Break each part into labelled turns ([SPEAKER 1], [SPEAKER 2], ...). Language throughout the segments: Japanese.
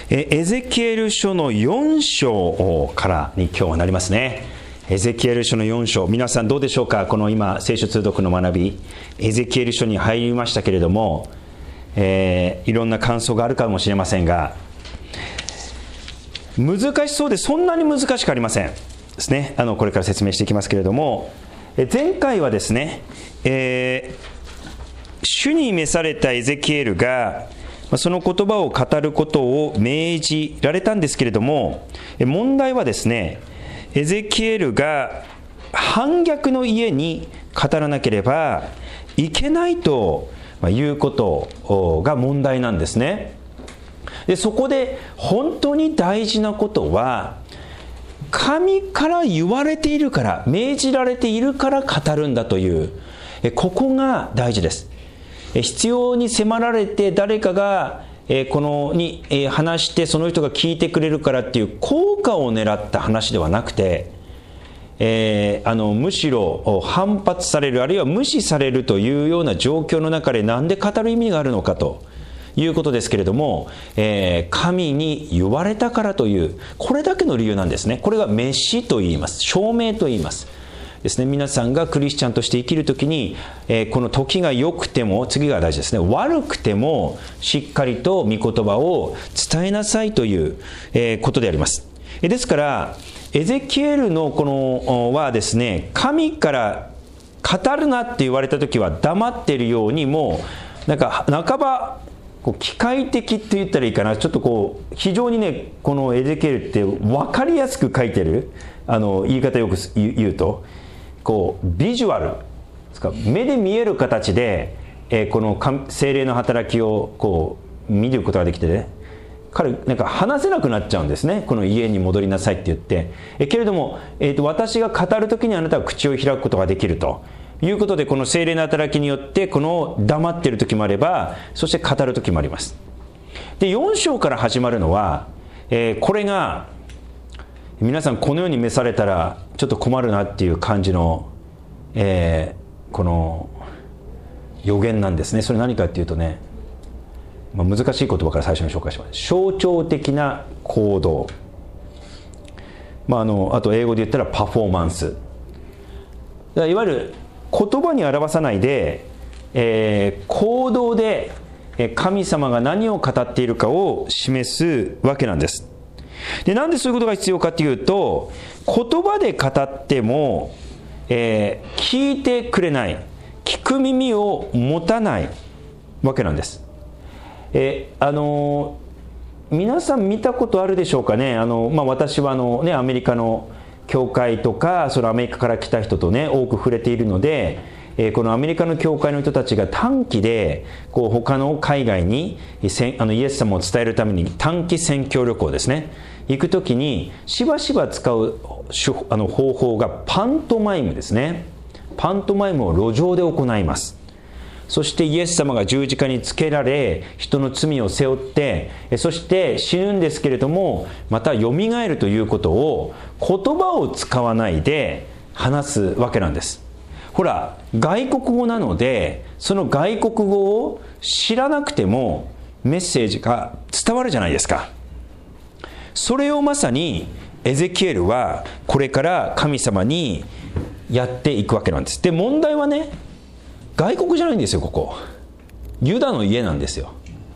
[SPEAKER 1] エゼキエル書の4章からに今日はなりますね。エゼキエル書の4章、皆さんどうでしょうか。この今聖書通読の学び、エゼキエル書に入りましたけれども、いろんな感想があるかもしれませんが、難しそうでそんなに難しくありませんですね。これから説明していきますけれども、前回はですね、主に召されたエゼキエルがその言葉を語ることを命じられたんですけれども、問題はですね、エゼキエルが反逆の家に語らなければいけないということが問題なんですね。でそこで本当に大事なことは、神から言われているから、命じられているから語るんだという、ここが大事です。必要に迫られて誰かが話してその人が聞いてくれるからっていう効果を狙った話ではなくて、むしろ反発される、あるいは無視されるというような状況の中でなんで語る意味があるのかということですけれども、神に言われたからというこれだけの理由なんですね。これがメシと言います。証明と言いますですね。皆さんがクリスチャンとして生きるときに、この時が良くても、次が大事ですね、悪くてもしっかりと御言葉を伝えなさいという、ことであります。ですからエゼキエルのこのはですね、神から語るなって言われたときは黙っているように、もうなんか半ば機械的って言ったらいいかな、ちょっと非常にね、このエゼキエルって分かりやすく書いてる、言い方よく言うとビジュアルですか、目で見える形で、この聖霊の働きを見ることができてね、彼なんか話せなくなっちゃうんですね。この家に戻りなさいって言って、けれども、私が語るときにあなたは口を開くことができるということで、この聖霊の働きによってこの黙っている時もあれば、そして語る時もあります。で4章から始まるのは、これが皆さんこのように召されたらちょっと困るなっていう感じの、この予言なんですね。それ何かっていうとね、難しい言葉から最初に紹介します。象徴的な行動、あと英語で言ったらパフォーマンス、いわゆる言葉に表さないで、行動で神様が何を語っているかを示すわけなんです。でなんでそういうことが必要かというと、言葉で語っても、聞いてくれない、聞く耳を持たないわけなんです。皆さん見たことあるでしょうかね。私はアメリカの教会とか、そのアメリカから来た人とね多く触れているので、このアメリカの教会の人たちが短期で他の海外にイエス様を伝えるために短期宣教旅行ですね、行くときにしばしば使う方法がパントマイムですね。パントマイムを路上で行います。そしてイエス様が十字架につけられ、人の罪を背負って、そして死ぬんですけれども、またよみがえるということを言葉を使わないで話すわけなんです。ほら、外国語なので、その外国語を知らなくてもメッセージが伝わるじゃないですか。それをまさにエゼキエルはこれから神様にやっていくわけなんです。で問題はね、外国じゃないんですよ。ここユダの家なんですよ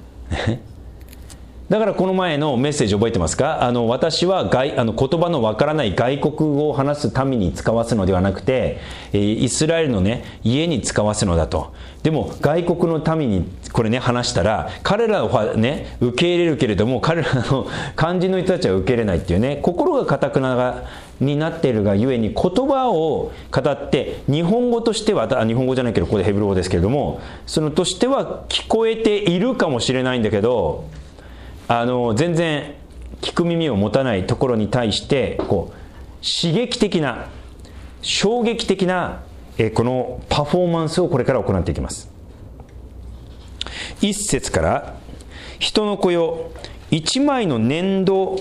[SPEAKER 1] だからこの前のメッセージ覚えてますか。私は言葉のわからない外国語を話す民に使わすのではなくて、イスラエルのね家に使わすのだと。でも外国の民にこれね話したら、彼らはね受け入れるけれども、彼らの肝心の人たちは受け入れないっていうね、心が堅くなになっているがゆえに、言葉を語って日本語としては、日本語じゃないけどここでヘブル語ですけれども、そのとしては聞こえているかもしれないんだけど、全然聞く耳を持たないところに対して刺激的な衝撃的なこのパフォーマンスをこれから行っていきます。一節から、人の子よ、一枚の粘土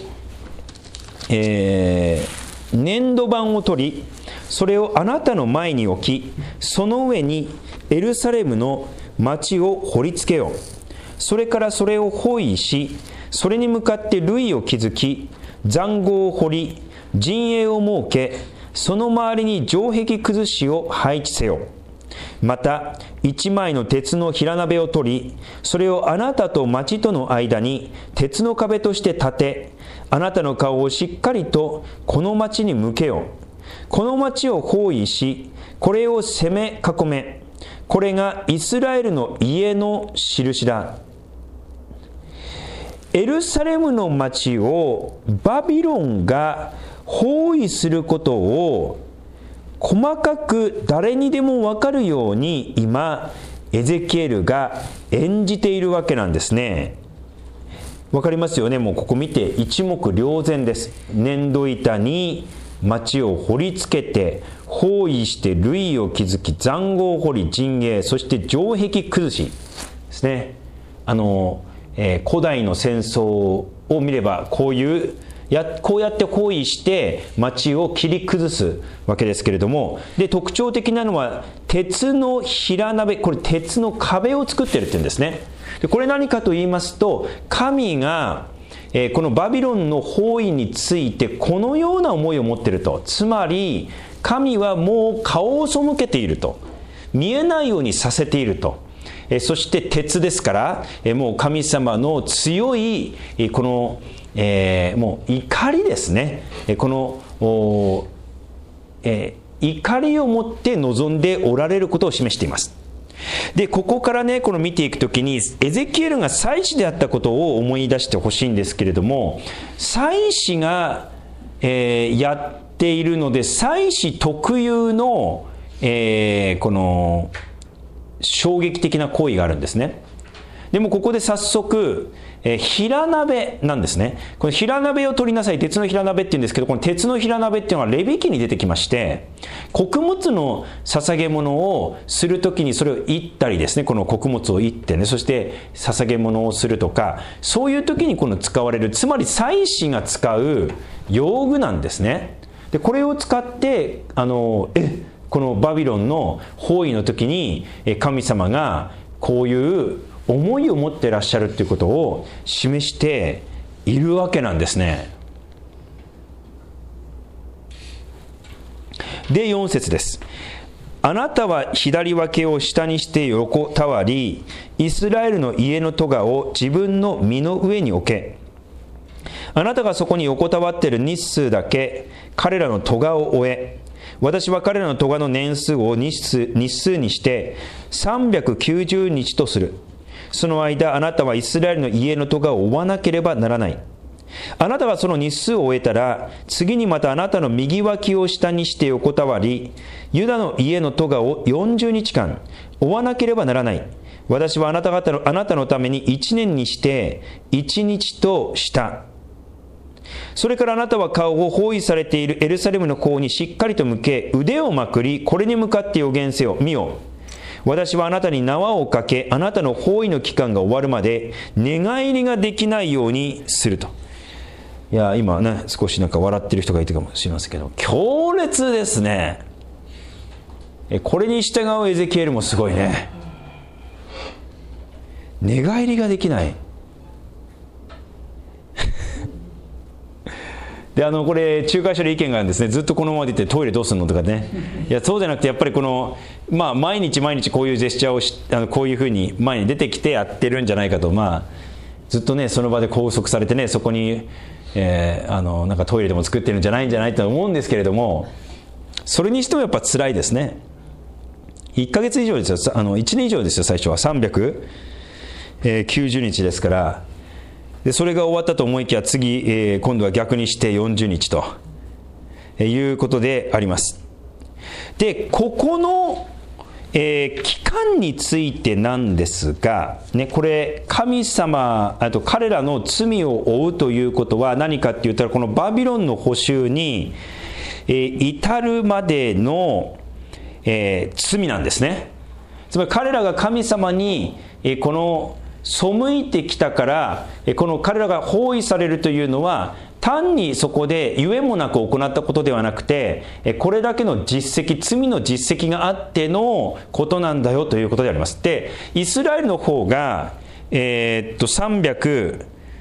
[SPEAKER 1] 板を取り、それをあなたの前に置き、その上にエルサレムの町を掘りつけよう。それからそれを包囲し、 それに向かって塁を築き、塹壕を掘り、陣営を設け、その周りに城壁崩しを配置せよ。また一枚の鉄の平鍋を取り、それをあなたと町との間に鉄の壁として立て、あなたの顔をしっかりとこの町に向けよ。この町を包囲し、これを攻め囲め。これがイスラエルの家の印だ。エルサレムの町をバビロンが包囲することを細かく誰にでも分かるように今エゼキエルが演じているわけなんですね。分かりますよね。もうここ見て一目瞭然です。粘土板に町を掘り付けて包囲して塁を築き、塹壕を掘り、陣営、そして城壁崩しですね。古代の戦争を見ればこうやって包囲して町を切り崩すわけですけれども、で特徴的なのは鉄の平鍋、これ鉄の壁を作ってるっていうんですね。でこれ何かと言いますと、神がこのバビロンの包囲についてこのような思いを持っていると。つまり神はもう顔を背けていると、見えないようにさせていると。そして鉄ですから、もう神様の強いこの、もう怒りですね。この、怒りを持って望んでおられることを示しています。でここからね、この見ていくときにエゼキエルが祭司であったことを思い出してほしいんですけれども、祭司が、やっているので、祭司特有の、この衝撃的な行為があるんですね。でもここで早速、平鍋なんですね。この平鍋を取りなさい、鉄の平鍋っていうんですけど、この鉄の平鍋っていうのはレビ記に出てきまして、穀物の捧げ物をするときにそれを煎ったりですね、この穀物を煎ってね、そして捧げ物をするとか、そういうときにこの使われる、つまり祭司が使う用具なんですね。でこれを使ってこのバビロンの包囲の時に神様がこういう思いを持っていらっしゃるということを示しているわけなんですね。で4節です。あなたは左脇を下にして横たわり、イスラエルの家の咎を自分の身の上に置け。あなたがそこに横たわっている日数だけ彼らの咎を終え、私は彼らの咎の年数を日数にして390日とする。その間あなたはイスラエルの家の咎を負わなければならない。あなたがその日数を終えたら、次にまたあなたの右脇を下にして横たわり、ユダの家の咎を40日間負わなければならない。私はあなたのために1年にして1日とした。それからあなたは顔を包囲されているエルサレムの方にしっかりと向け、腕をまくり、これに向かって予言せよ。見よ、私はあなたに縄をかけ、あなたの包囲の期間が終わるまで寝返りができないようにすると。いや今ね、少しなんか笑ってる人がいるかもしれませんけど、強烈ですね。これに従うエゼキエルもすごいね。寝返りができないでこれ仲介者で意見があるんですね。ずっとこのままでいってトイレどうするのとかね。いやそうじゃなくて、やっぱりこの毎日こういうジェスチャーをこういうふうに前に出てきてやってるんじゃないかと。ずっとねその場で拘束されてね、そこに、なんかトイレでも作ってるんじゃないと思うんですけれども、それにしてもやっぱ辛いですね。1ヶ月以上ですよ。1年以上ですよ。最初は390日ですから。でそれが終わったと思いきや次、今度は逆にして40日ということであります。でここの、期間についてなんですが、ね、これ神様彼らの罪を負うということは何かって言ったら、このバビロンの捕囚に、至るまでの、罪なんですね。つまり彼らが神様に、この背いてきたから、この彼らが包囲されるというのは単にそこでゆえもなく行ったことではなくて、これだけの実績、罪の実績があってのことなんだよということであります。でイスラエルの方が、390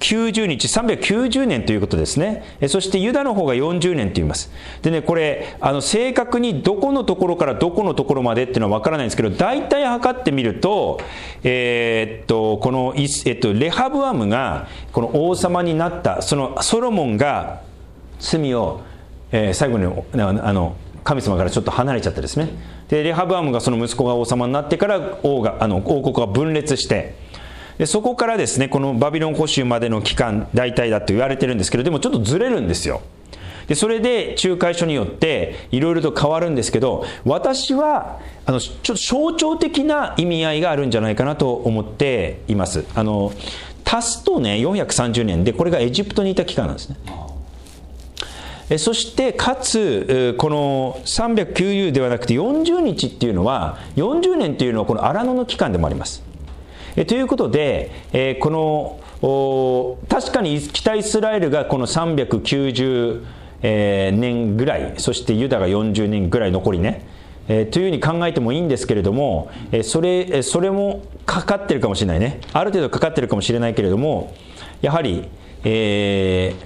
[SPEAKER 1] 90日、390年ということですね。そしてユダの方が40年と言います。でね、これ正確にどこのところからどこのところまでっていうのは分からないんですけど、大体測ってみると、このレハブアムがこの王様になった、そのソロモンが罪を、最後に神様からちょっと離れちゃってですね。でレハブアムがその息子が王様になってから王国が分裂して、でそこからですね、このバビロン捕囚までの期間大体だと言われてるんですけど、でもちょっとずれるんですよ。でそれで仲介書によっていろいろと変わるんですけど、私はちょっと象徴的な意味合いがあるんじゃないかなと思っています。足すとね430年で、これがエジプトにいた期間なんですね。そしてかつこの390ではなくて40日っていうのは、40年というのはこの荒野の期間でもあります。ということで、この確かに北イスラエルがこの390年ぐらい、そしてユダが40年ぐらい残りね、というふうに考えてもいいんですけれども、それもかかってるかもしれないね、ある程度かかってるかもしれないけれども、やはり、エ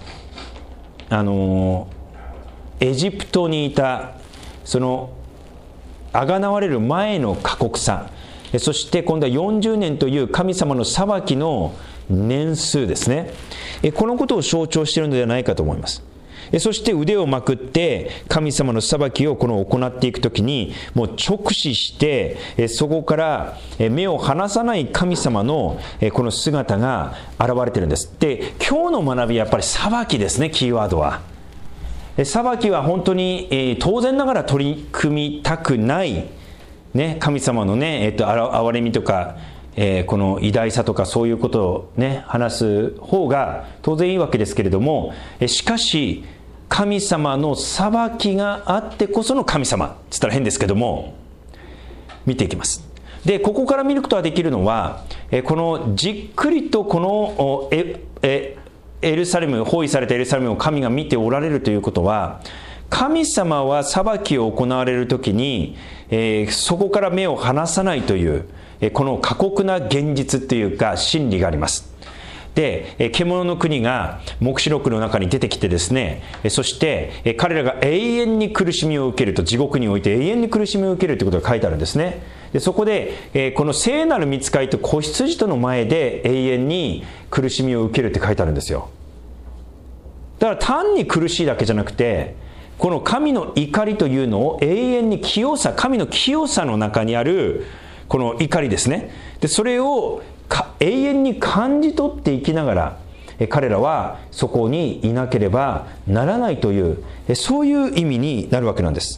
[SPEAKER 1] ジプトにいたそのあがなわれる前の過酷さ、そして今度は40年という神様の裁きの年数ですね、このことを象徴しているのではないかと思います。そして腕をまくって神様の裁きを行っていくときに、もう直視してそこから目を離さない神様のこの姿が現れているんです。で今日の学びはやっぱり裁きですね。キーワードは裁きは本当に当然ながら取り組みたくないね、神様のね、憐れみとか、この偉大さとかそういうことをね話す方が当然いいわけですけれども、しかし神様の裁きがあってこその神様って言ったら変ですけども、見ていきます。でここから見ることができるのは、このじっくりとこのエルサレム、包囲されたエルサレムを神が見ておられるということは、神様は裁きを行われるときに、そこから目を離さないという、この過酷な現実というか真理があります。で獣の国が黙示録の中に出てきてですね、そして彼らが永遠に苦しみを受けると、地獄において永遠に苦しみを受けるということが書いてあるんですね。でそこでこの聖なる御使いと子羊との前で永遠に苦しみを受けるって書いてあるんですよ。だから単に苦しいだけじゃなくて、この神の怒りというのを永遠に神の清さの中にあるこの怒りですね。でそれを永遠に感じ取っていきながら、彼らはそこにいなければならないという、そういう意味になるわけなんです。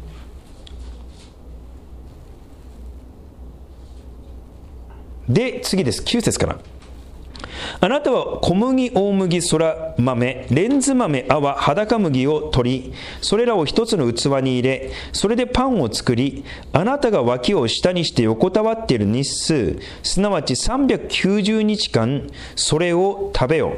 [SPEAKER 1] で次です。9節から。あなたは小麦、大麦、そら豆、レンズ豆、泡、裸麦を取り、それらを一つの器に入れ、それでパンを作り、あなたが脇を下にして横たわっている日数、すなわち390日間、それを食べよう。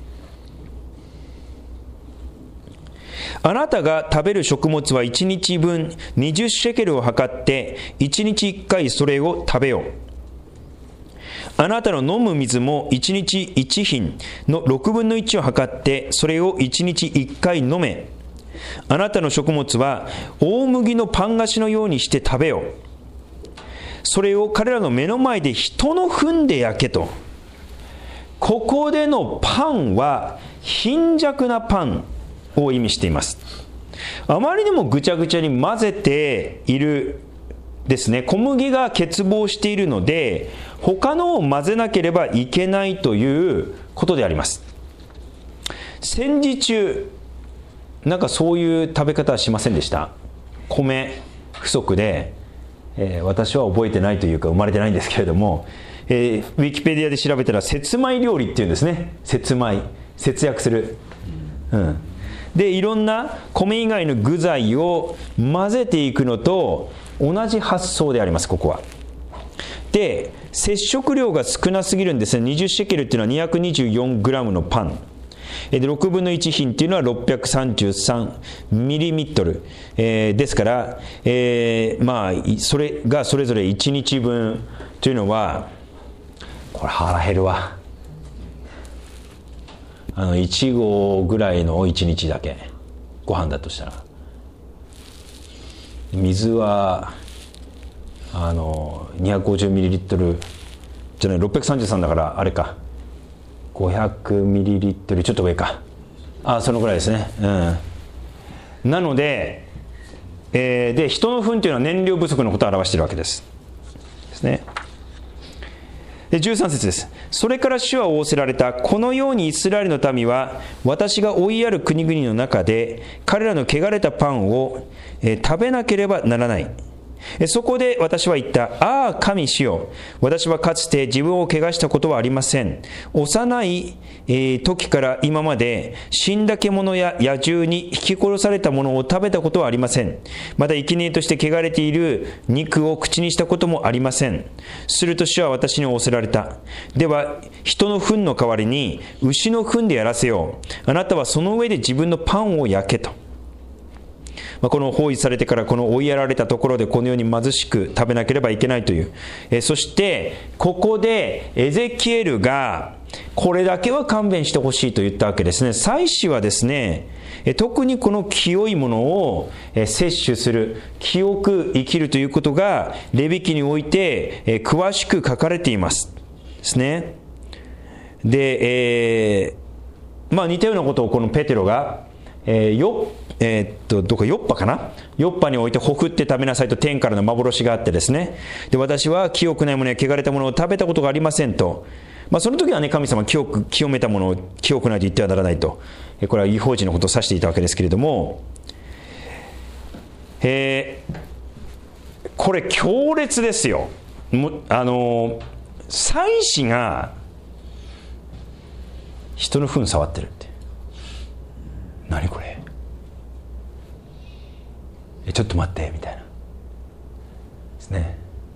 [SPEAKER 1] あなたが食べる食物は1日分20シェケルを測って、1日1回それを食べよう。あなたの飲む水も1日1品の6分の1を測ってそれを1日1回飲め。あなたの食物は大麦のパン菓子のようにして食べよう。それを彼らの目の前で人の糞で焼けと。ここでのパンは貧弱なパンを意味しています。あまりにもぐちゃぐちゃに混ぜているですね。小麦が欠乏しているので他のを混ぜなければいけないということであります。戦時中なんかそういう食べ方はしませんでした？米不足で、私は覚えてないというか生まれてないんですけれども、ウィキペディアで調べたら節米料理っていうんですね。節米、節約する、でいろんな米以外の具材を混ぜていくのと同じ発想であります。ここはで摂食量が少なすぎるんですね。20シェケルっていうのは224グラムのパンで6分の1品っていうのは633ミリリットル、ですから、それがそれぞれ1日分というのは、これ腹減るわ。 1合ぐらいの1日だけ、ご飯だとしたら。水は250ml じゃない、633だからあれか、500ml ちょっと上か、そのぐらいですね。なので、で人の糞というのは燃料不足のことを表しているわけですね。で13節です。それから主は仰せられた。このようにイスラエルの民は私が追いやる国々の中で彼らの汚れたパンを食べなければならない。そこで私は言った。ああ神主よ、私はかつて自分を汚したことはありません。幼い時から今まで死んだ獣や野獣に引き殺されたものを食べたことはありません。また生贄として汚れている肉を口にしたこともありません。すると主は私に仰せられた。では人の糞の代わりに牛の糞でやらせよう。あなたはその上で自分のパンを焼けと。この包囲されてからこの追いやられたところでこのように貧しく食べなければいけないという、そしてここでエゼキエルがこれだけは勘弁してほしいと言ったわけですね。祭司はですね、特にこの清いものを摂取する、清く生きるということがレビ記において詳しく書かれていますですね。で、似たようなことをこのペテロがどこヨッパかな、ヨッパにおいてほふって食べなさいと天からの幻があってですね、で私は清くないものや汚れたものを食べたことがありませんと、その時はね、神様は清めたものを清くないと言ってはならないと、これは異邦人のことを指していたわけですけれども、これ強烈ですよ。祭司が人の糞触ってるって、何これ、ちょっと待ってみたいなですね。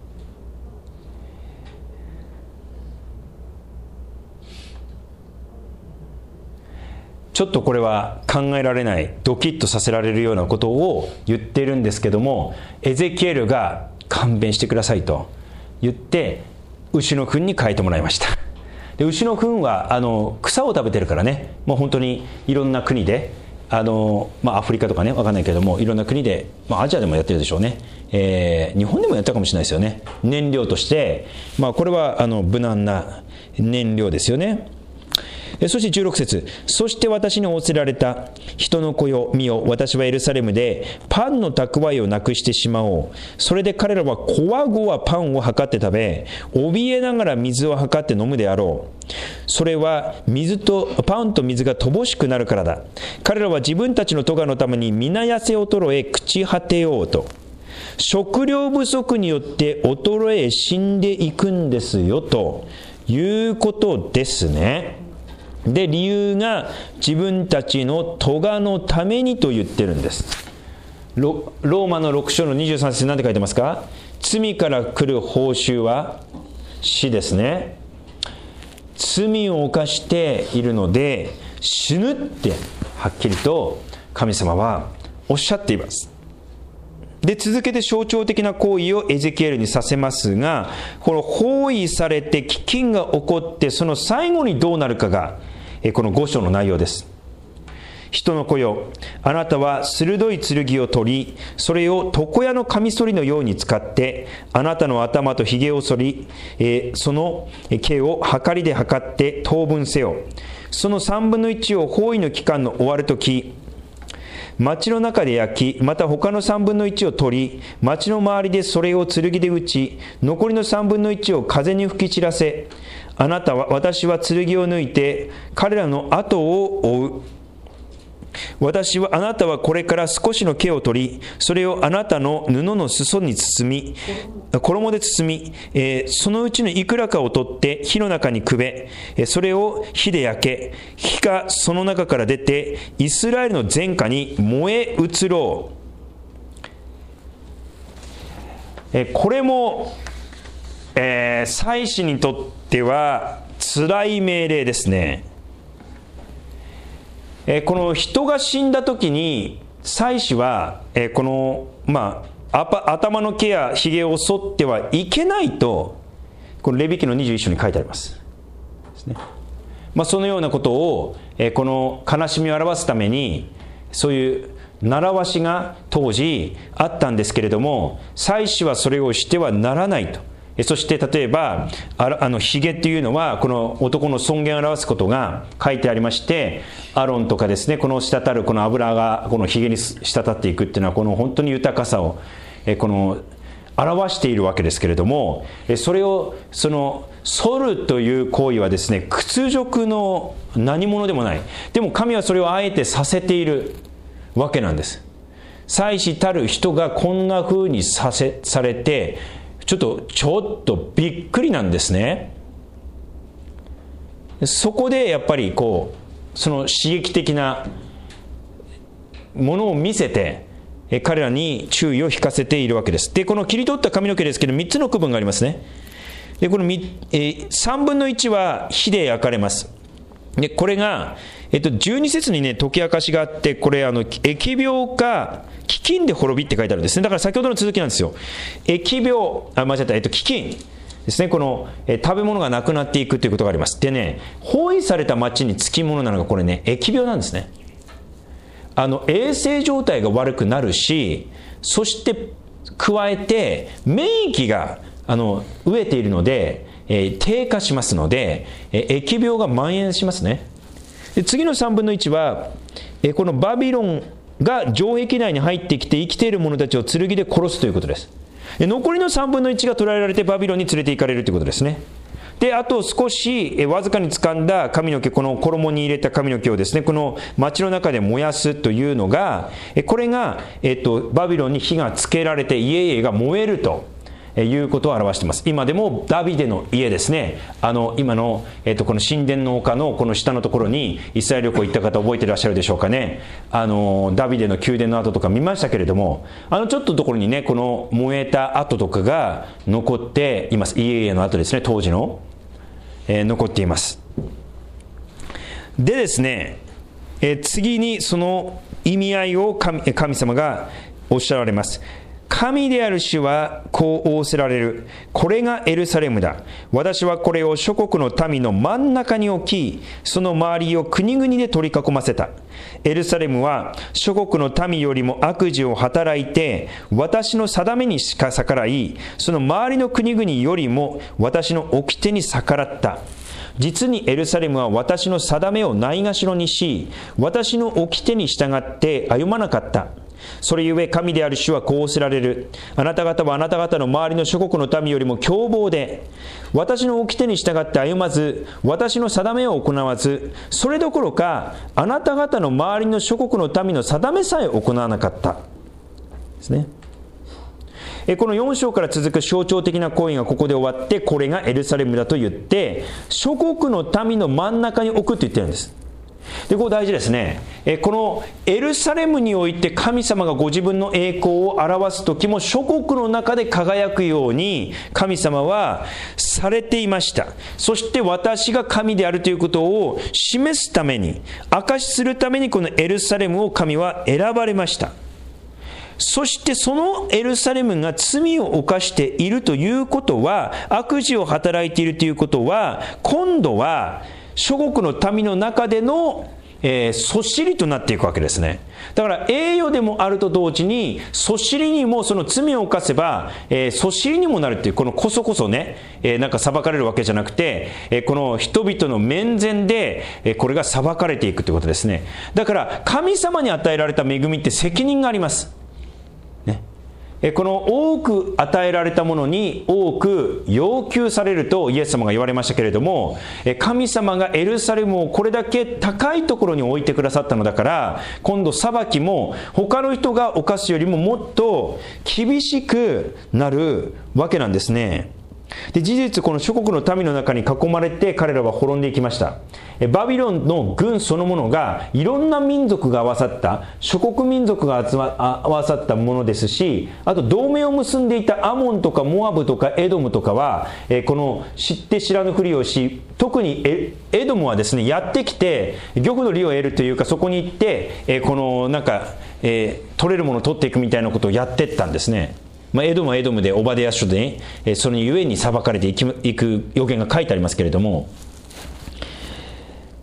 [SPEAKER 1] ちょっとこれは考えられない、ドキッとさせられるようなことを言っているんですけども、エゼキエルが勘弁してくださいと言って牛の糞に変えてもらいました。で牛の糞は草を食べてるからね、もう本当にいろんな国でアフリカとかね、分かんないけども、いろんな国で、アジアでもやってるでしょうね、日本でもやったかもしれないですよね。燃料として、これは無難な燃料ですよね。そして16節、そして私に仰せられた。人の子よ見よ、私はエルサレムでパンの蓄えをなくしてしまおう。それで彼らはこわごわパンを測って食べ、怯えながら水を測って飲むであろう。それはパンと水が乏しくなるからだ。彼らは自分たちの咎のために皆痩せ衰え朽ち果てようと。食料不足によって衰え死んでいくんですよということですね。で理由が自分たちの咎のためにと言ってるんです。ローマの6章の23節何て書いてますか。罪から来る報酬は死ですね。罪を犯しているので死ぬってはっきりと神様はおっしゃっています。で続けて象徴的な行為をエゼキエルにさせますが、この包囲されて飢饉が起こってその最後にどうなるかがこの5章の内容です。人の子よ、あなたは鋭い剣を取り、それを床屋のカミソリのように使ってあなたの頭とひげを剃り、その毛をはかりで測って等分せよ。その3分の1を包囲の期間の終わるとき、町の中で焼き、また他の3分の1を取り、町の周りでそれを剣で打ち、残りの3分の1を風に吹き散らせ、私は剣を抜いて彼らの後を追う。あなたはこれから少しの毛を取り、それをあなたの布の裾に包み、衣で包み、そのうちのいくらかを取って火の中にくべ、それを火で焼け、火がその中から出てイスラエルの前科に燃え移ろう。これも、祭司にとっては辛い命令ですね。この人が死んだ時に祭司はこの頭の毛やひげを剃ってはいけないと、このレビ記の21章に書いてありますですね。 そのようなことを、この悲しみを表すためにそういう習わしが当時あったんですけれども、祭司はそれをしてはならないと。そして例えばひげというのはこの男の尊厳を表すことが書いてありまして、アロンとかですね、この滴るこの油がこのひげに滴っていくっていうのはこの本当に豊かさをこの表しているわけですけれども、それを剃るという行為はですね、屈辱の何者でもない。でも神はそれをあえてさせているわけなんです。祭司たる人がこんな風にされてちょっとびっくりなんですね。そこでやっぱりその刺激的なものを見せて彼らに注意を引かせているわけです。でこの切り取った髪の毛ですけど3つの区分がありますね。でこの3分の1は火で焼かれます。でこれが12節にね解き明かしがあって、これ疫病か飢饉で滅びって書いてあるんですね。だから先ほどの続きなんですよ。疫病飢饉ですね。この食べ物がなくなっていくということがあります。でね、包囲された町につきものなのがこれね、疫病なんですね。衛生状態が悪くなるし、そして加えて免疫が飢えているので、低下しますので、疫病が蔓延しますね。で次の3分の1はこのバビロンが城壁内に入ってきて生きている者たちを剣で殺すということです。残りの3分の1が捕らえられてバビロンに連れて行かれるということですね。であと少しわずかに掴んだ髪の毛、この衣に入れた髪の毛をですね、この町の中で燃やすというのが、これが、バビロンに火がつけられて家々が燃えるということを表しています。今でもダビデの家ですね、今の、この神殿の丘のこの下のところにイスラエル旅行行った方覚えていらっしゃるでしょうかね。ダビデの宮殿の跡とか見ましたけれども、ちょっとところにねこの燃えた跡とかが残っています。家々の跡ですね、当時の、残っています。でですね、次にその意味合いを神様がおっしゃられます。神である主はこう仰せられる。これがエルサレムだ。私はこれを諸国の民の真ん中に置き、その周りを国々で取り囲ませた。エルサレムは諸国の民よりも悪事を働いて、私の定めにしか逆らい、その周りの国々よりも私の掟に逆らった。実にエルサレムは私の定めをないがしろにし、私の掟に従って歩まなかった。それゆえ神である主はこう仰せられる。あなた方はあなた方の周りの諸国の民よりも凶暴で、私の掟に従って歩まず、私の定めを行わず、それどころかあなた方の周りの諸国の民の定めさえ行わなかったですね。この4章から続く象徴的な行為がここで終わって、これがエルサレムだと言って諸国の民の真ん中に置くと言ってるんです。でここ大事ですね。このエルサレムにおいて神様がご自分の栄光を表す時も諸国の中で輝くように神様はされていました。そして私が神であるということを示すために、証しするためにこのエルサレムを神は選ばれました。そしてそのエルサレムが罪を犯しているということは、悪事を働いているということは、今度は諸国の民の中でのそしりとなっていくわけですね。だから栄誉でもあると同時に、そしりにも、その罪を犯せばそしりにもなるっていう、このこそこそねなんか裁かれるわけじゃなくて、この人々の面前でこれが裁かれていくということですね。だから神様に与えられた恵みって責任がありますこの多く与えられたものに多く要求されるとイエス様が言われましたけれども、神様がエルサレムをこれだけ高いところに置いてくださったのだから、今度裁きも他の人が犯すよりももっと厳しくなるわけなんですね。で事実この諸国の民の中に囲まれて彼らは滅んでいきました。バビロンの軍そのものがいろんな民族が合わさった、諸国民族が合わさったものですし、あと同盟を結んでいたアモンとかモアブとかエドムとかはこの知って知らぬふりをし、特にエドムはですねやってきて玉の利を得るというか、そこに行ってこのなんか取れるものを取っていくみたいなことをやっていったんですね。エドムはエドムでオバデヤ書で、そのゆえに裁かれていく予言が書いてありますけれども、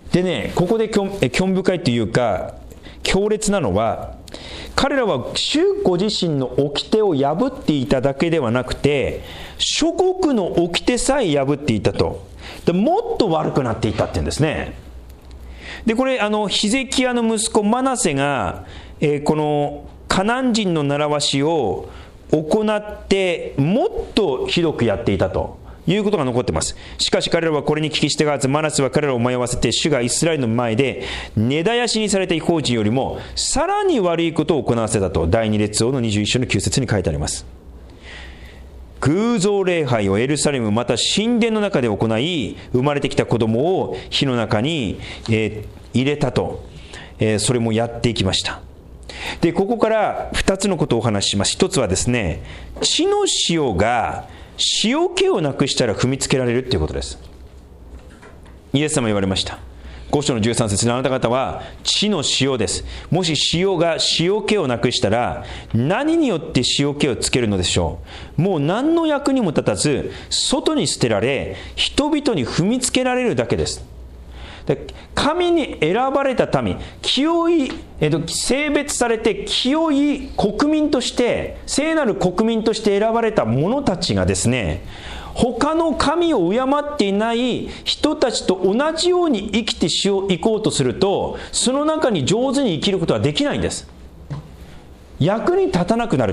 [SPEAKER 1] でね、ここで興味深いというか強烈なのは、彼らは主ご自身の掟を破っていただけではなくて、諸国の掟さえ破っていたと。でもっと悪くなっていたって言うんですね。でこれヒゼキヤの息子マナセが、このカナン人の習わしを行ってもっとひどくやっていたということが残っています。しかし彼らはこれに聞き従わず、マナセは彼らを迷わせて、主がイスラエルの前で根絶やしにされた異邦人よりもさらに悪いことを行わせたと、第二列王の21章の9節に書いてあります。偶像礼拝をエルサレムまた神殿の中で行い、生まれてきた子供を火の中に、入れたと、それもやっていきました。でここから2つのことをお話しします。1つはですね、地の塩が塩気をなくしたら踏みつけられるということです。イエス様言われました。5章の13節で、あなた方は地の塩です。もし塩が塩気をなくしたら何によって塩気をつけるのでしょう。もう何の役にも立たず外に捨てられ、人々に踏みつけられるだけです。で神に選ばれた民、清い、性別されて清い国民として、聖なる国民として選ばれた者たちがですね、他の神を敬っていない人たちと同じように生きていこうとすると、その中に上手に生きることはできないんです。役に立たなくなる。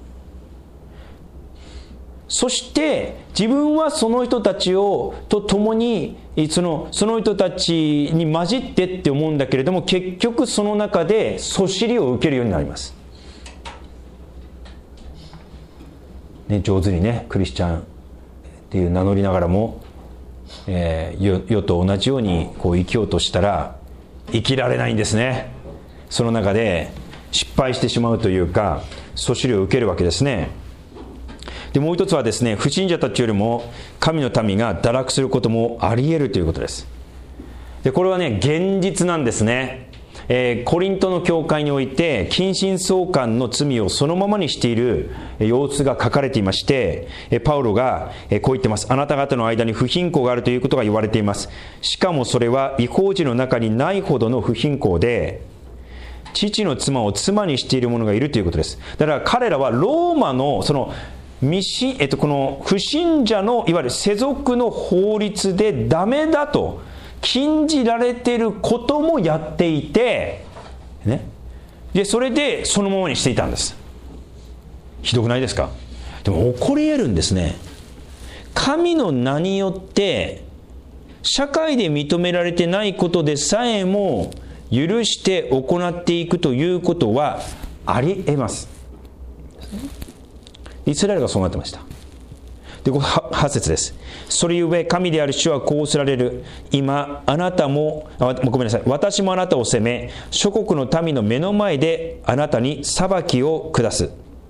[SPEAKER 1] そして自分はその人たちと共にその人たちに混じってって思うんだけれども、結局その中でそしりを受けるようになります、ね、上手にねクリスチャンっていう名乗りながらも、世と同じようにこう生きようとしたら生きられないんですね。その中で失敗してしまうというか、そしりを受けるわけですね。でもう一つはですね、不信者たちよりも神の民が堕落することもあり得るということです。でこれはね、現実なんですね。コリントの教会において近親相関の罪をそのままにしている様子が書かれていまして、パウロがこう言ってます。あなた方の間に不貧困があるということが言われています。しかもそれは異邦人の中にないほどの不貧困で、父の妻を妻にしている者がいるということです。だから彼らはローマのこの不信者のいわゆる世俗の法律でダメだと禁じられていることもやっていて、ね、でそれでそのままにしていたんです。ひどくないですか。でも起こり得るんですね。神の名によって社会で認められてないことでさえも許して行っていくということはあり得ます。イスラエルがそうなってました。で8節です。それゆえ神である主はこうせられる。今あなたもごめんなさい、私もあなたを責め、諸国の民の目の前であなたに裁きを下す。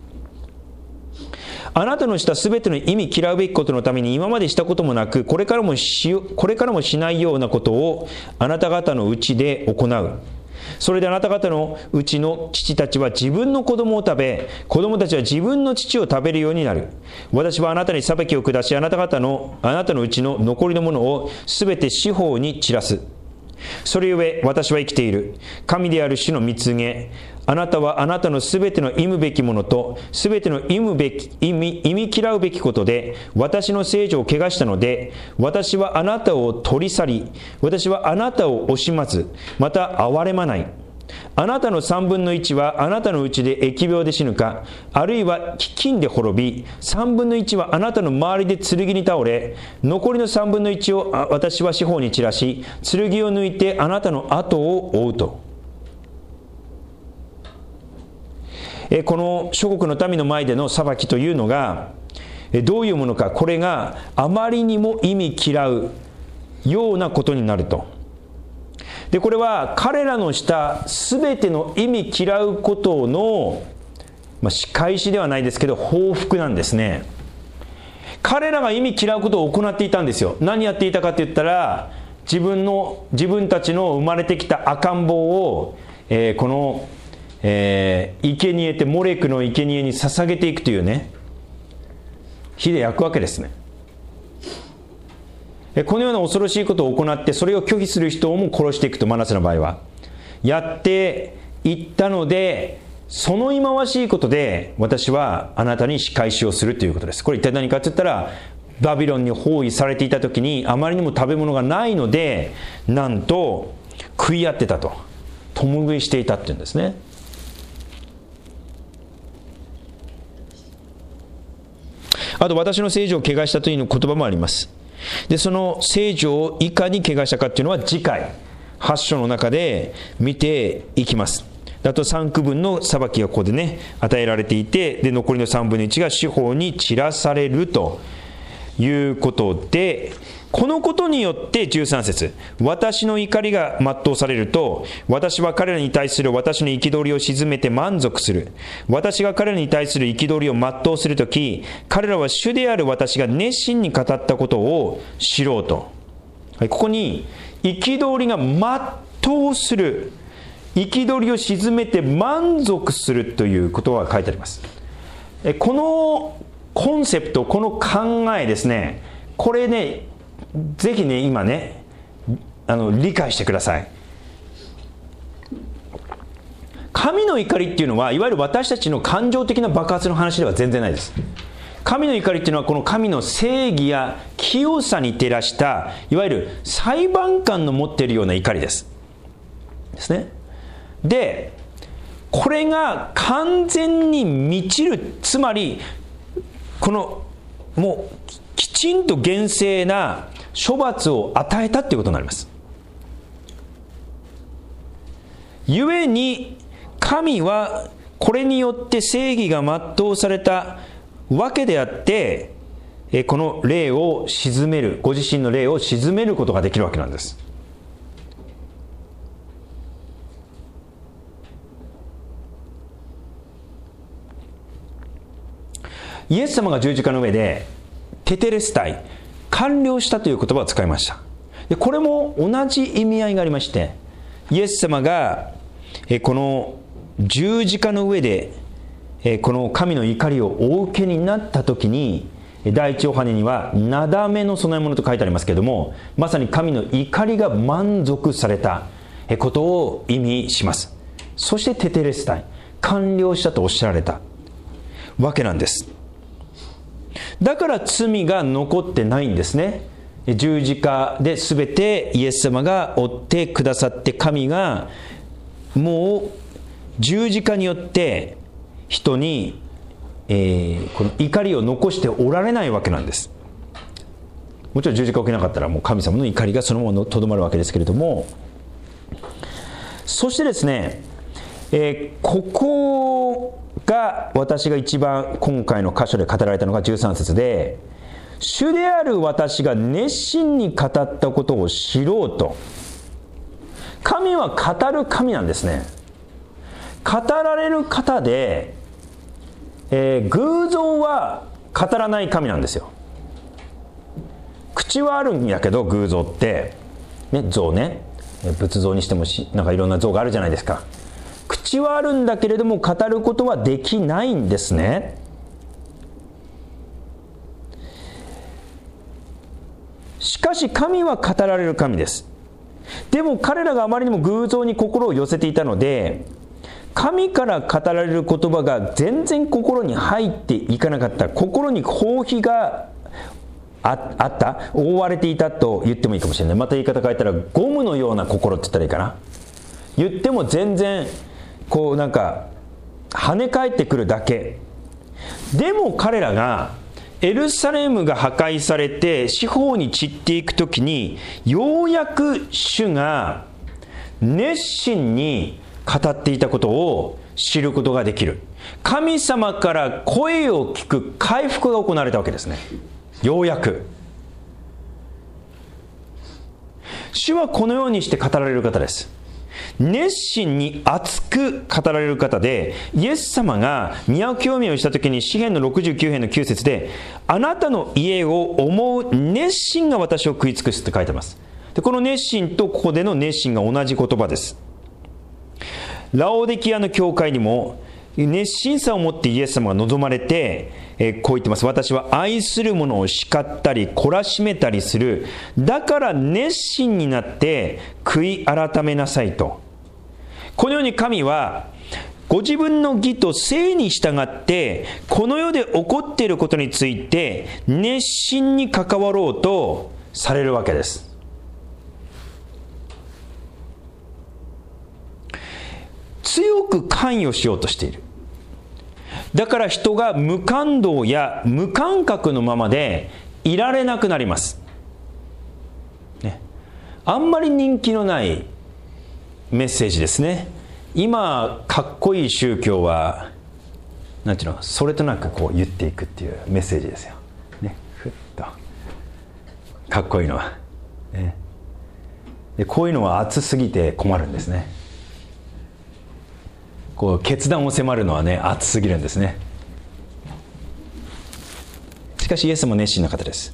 [SPEAKER 1] あなたのしたすべての意味嫌うべきことのために今までしたこともなく、これからもしないようなことをあなた方のうちで行う。それであなた方のうちの父たちは自分の子供を食べ、子供たちは自分の父を食べるようになる。私はあなたに裁きを下し、あなたのうちの残りのものをすべて四方に散らす。それゆえ私は生きている。神である主の御告げ。あなたはあなたのすべての忌むべきものとすべての忌み嫌うべきことで私の聖女を汚したので、私はあなたを取り去り、私はあなたを惜しまず、また憐れまない。あなたの3分の1はあなたのうちで疫病で死ぬか、あるいは飢饉で滅び、3分の1はあなたの周りで剣に倒れ、残りの3分の1を私は四方に散らし、剣を抜いてあなたの後を追うと。この諸国の民の前での裁きというのがどういうものか、これがあまりにも意味嫌うようなことになると。でこれは彼らのしたすべての意味嫌うことの、仕返しではないですけど報復なんですね。彼らが意味嫌うことを行っていたんですよ。何やっていたかって言ったら、自分たちの生まれてきた赤ん坊を、この生贄ってモレクの生贄に捧げていくというね、火で焼くわけですね。 このような恐ろしいことを行って、それを拒否する人をも殺していくと、マナセの場合はやっていったので、その忌まわしいことで私はあなたに仕返しをするということです。これ一体何かと言ったら、バビロンに包囲されていた時にあまりにも食べ物がないので、なんと食い合ってたと、共食いしていたっていうんですね。あと、私の聖女を汚したという言葉もあります。で、その聖女をいかに汚したかっていうのは次回8章の中で見ていきます。あと3区分の裁きがここでね与えられていて、で残りの3分の1が司法に散らされるということで、このことによって13節、私の怒りが全うされると、私は彼らに対する私の憤りを鎮めて満足する。私が彼らに対する憤りを全うするとき、彼らは主である私が熱心に語ったことを知ろうと。ここに憤りが全うする、憤りを鎮めて満足するということが書いてあります。このコンセプト、この考えですね、これね、ぜひね今ね理解してください。神の怒りっていうのは、いわゆる私たちの感情的な爆発の話では全然ないです。神の怒りっていうのは、この神の正義や清さに照らした、いわゆる裁判官の持っているような怒りですね。で、これが完全に満ちる、つまりこのもうきちんと厳正な処罰を与えたということになります。故に神はこれによって正義が全うされたわけであって、この霊を鎮める、ご自身の霊を鎮めることができるわけなんです。イエス様が十字架の上でテテレスタイ、完了したという言葉を使いました。でこれも同じ意味合いがありまして、イエス様がこの十字架の上でこの神の怒りをお受けになった時に、第一ヨハネにはなだめの供え物と書いてありますけれども、まさに神の怒りが満足されたことを意味します。そしてテテレスタイ、完了したとおっしゃられたわけなんです。だから罪が残ってないんですね。十字架で全てイエス様が負ってくださって、神がもう十字架によって人に、この怒りを残しておられないわけなんです。もちろん十字架を受けなかったらもう神様の怒りがそのままとどまるわけですけれども、そしてですね、ここが私が一番今回の箇所で語られたのが13節で、主である私が熱心に語ったことを知ろうと。神は語る神なんですね。語られる方で、偶像は語らない神なんですよ。口はあるんやけど、偶像って、ね、像ね、仏像にしてもなんかいろんな像があるじゃないですか。口はあるんだけれども語ることはできないんですね。しかし神は語られる神です。でも彼らがあまりにも偶像に心を寄せていたので、神から語られる言葉が全然心に入っていかなかった、心に包皮があった、覆われていたと言ってもいいかもしれない。また言い方変えたら、ゴムのような心って言ったらいいかな。言っても全然こうなんか跳ね返ってくるだけ。でも彼らがエルサレムが破壊されて四方に散っていくときに、ようやく主が熱心に語っていたことを知ることができる。神様から声を聞く回復が行われたわけですね。ようやく主はこのようにして語られる方です。熱心に熱く語られる方で、イエス様が宮清めをしたときに詩編の69編の9節で、あなたの家を思う熱心が私を食い尽くすって書いてます。でこの熱心とここでの熱心が同じ言葉です。ラオデキアの教会にも熱心さを持ってイエス様が望まれて、 こう言ってます。私は愛する者を叱ったり懲らしめたりする。だから熱心になって悔い改めなさいと。このように神はご自分の義と正に従ってこの世で起こっていることについて熱心に関わろうとされるわけです。強く関与しようとしている。だから人が無感動や無感覚のままでいられなくなります、ね、あんまり人気のないメッセージですね。今かっこいい宗教はなんていうの、それとなくこう言っていくっていうメッセージですよ、ね、ふっとかっこいいのは、ね、でこういうのは熱すぎて困るんですね。こう決断を迫るのはね、熱すぎるんですね。しかしイエスも熱心な方です。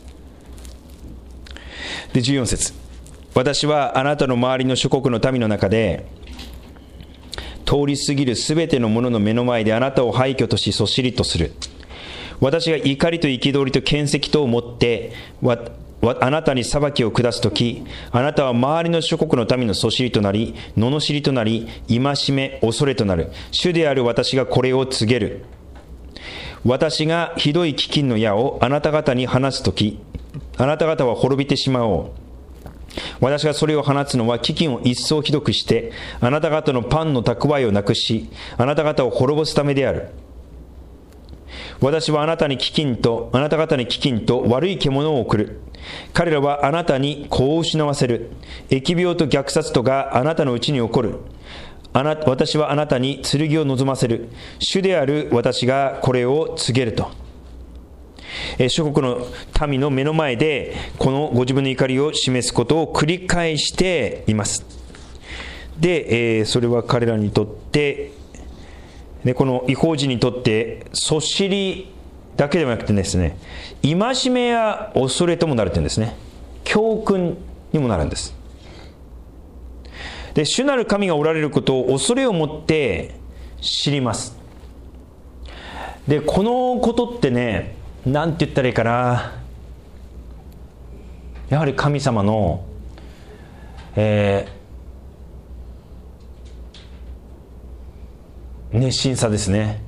[SPEAKER 1] で14節、私はあなたの周りの諸国の民の中で通り過ぎるすべてのものの目の前であなたを廃墟としそしりとする。私が怒りと憤りと権責とを持ってあなたに裁きを下すとき、あなたは周りの諸国の民のそしりとなり、罵りとなり、戒め、恐れとなる。主である私がこれを告げる。私がひどい飢饉の矢をあなた方に放つとき、あなた方は滅びてしまおう。私がそれを放つのは飢饉を一層ひどくして、あなた方のパンの蓄えをなくし、あなた方を滅ぼすためである。私はあなた方に飢饉と悪い獣を送る。彼らはあなたに子を失わせる。疫病と虐殺とがあなたのうちに起こる。私はあなたに剣を望ませる。主である私がこれを告げると。諸国の民の目の前でこのご自分の怒りを示すことを繰り返しています。で、それは彼らにとってこの異邦人にとってそしりだけではなくてですね、戒めや恐れともなるというんですね。教訓にもなるんです。で、主なる神がおられることを恐れを持って知ります。で、このことってね、なんて言ったらいいかな、やはり神様の、熱心さですね。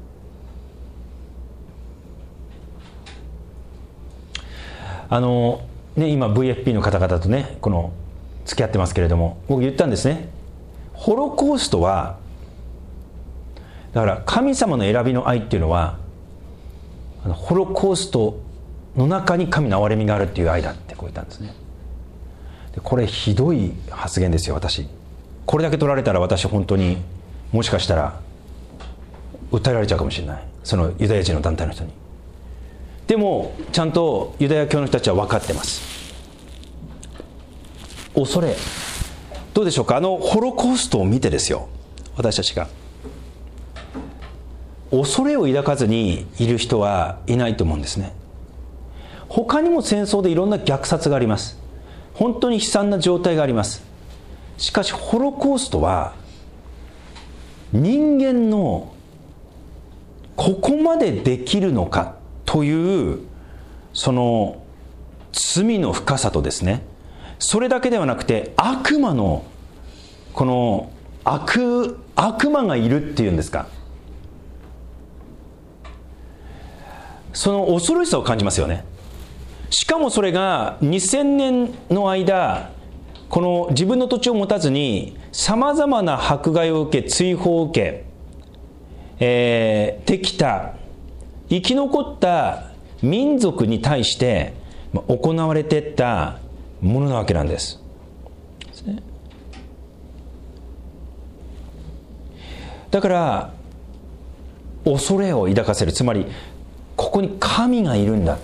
[SPEAKER 1] 今 VFP の方々とねこの付き合ってますけれども、僕言ったんですね。ホロコーストはだから神様の選びの愛っていうのはホロコーストの中に神の憐れみがあるっていう愛だってこう言ったんですね。でこれひどい発言ですよ。私これだけ取られたら私本当にもしかしたら訴えられちゃうかもしれない、そのユダヤ人の団体の人に。でもちゃんとユダヤ教の人たちは分かってます。恐れどうでしょうか。ホロコーストを見てですよ、私たちが恐れを抱かずにいる人はいないと思うんですね。他にも戦争でいろんな虐殺があります。本当に悲惨な状態があります。しかしホロコーストは人間のここまでできるのかというその罪の深さとですね、それだけではなくて悪魔のこの悪魔がいるっていうんですか、その恐ろしさを感じますよね。しかもそれが2000年の間この自分の土地を持たずにさまざまな迫害を受け追放を受け、てきた生き残った民族に対して行われていったものなわけなんです。だから恐れを抱かせる、つまりここに神がいるんだって、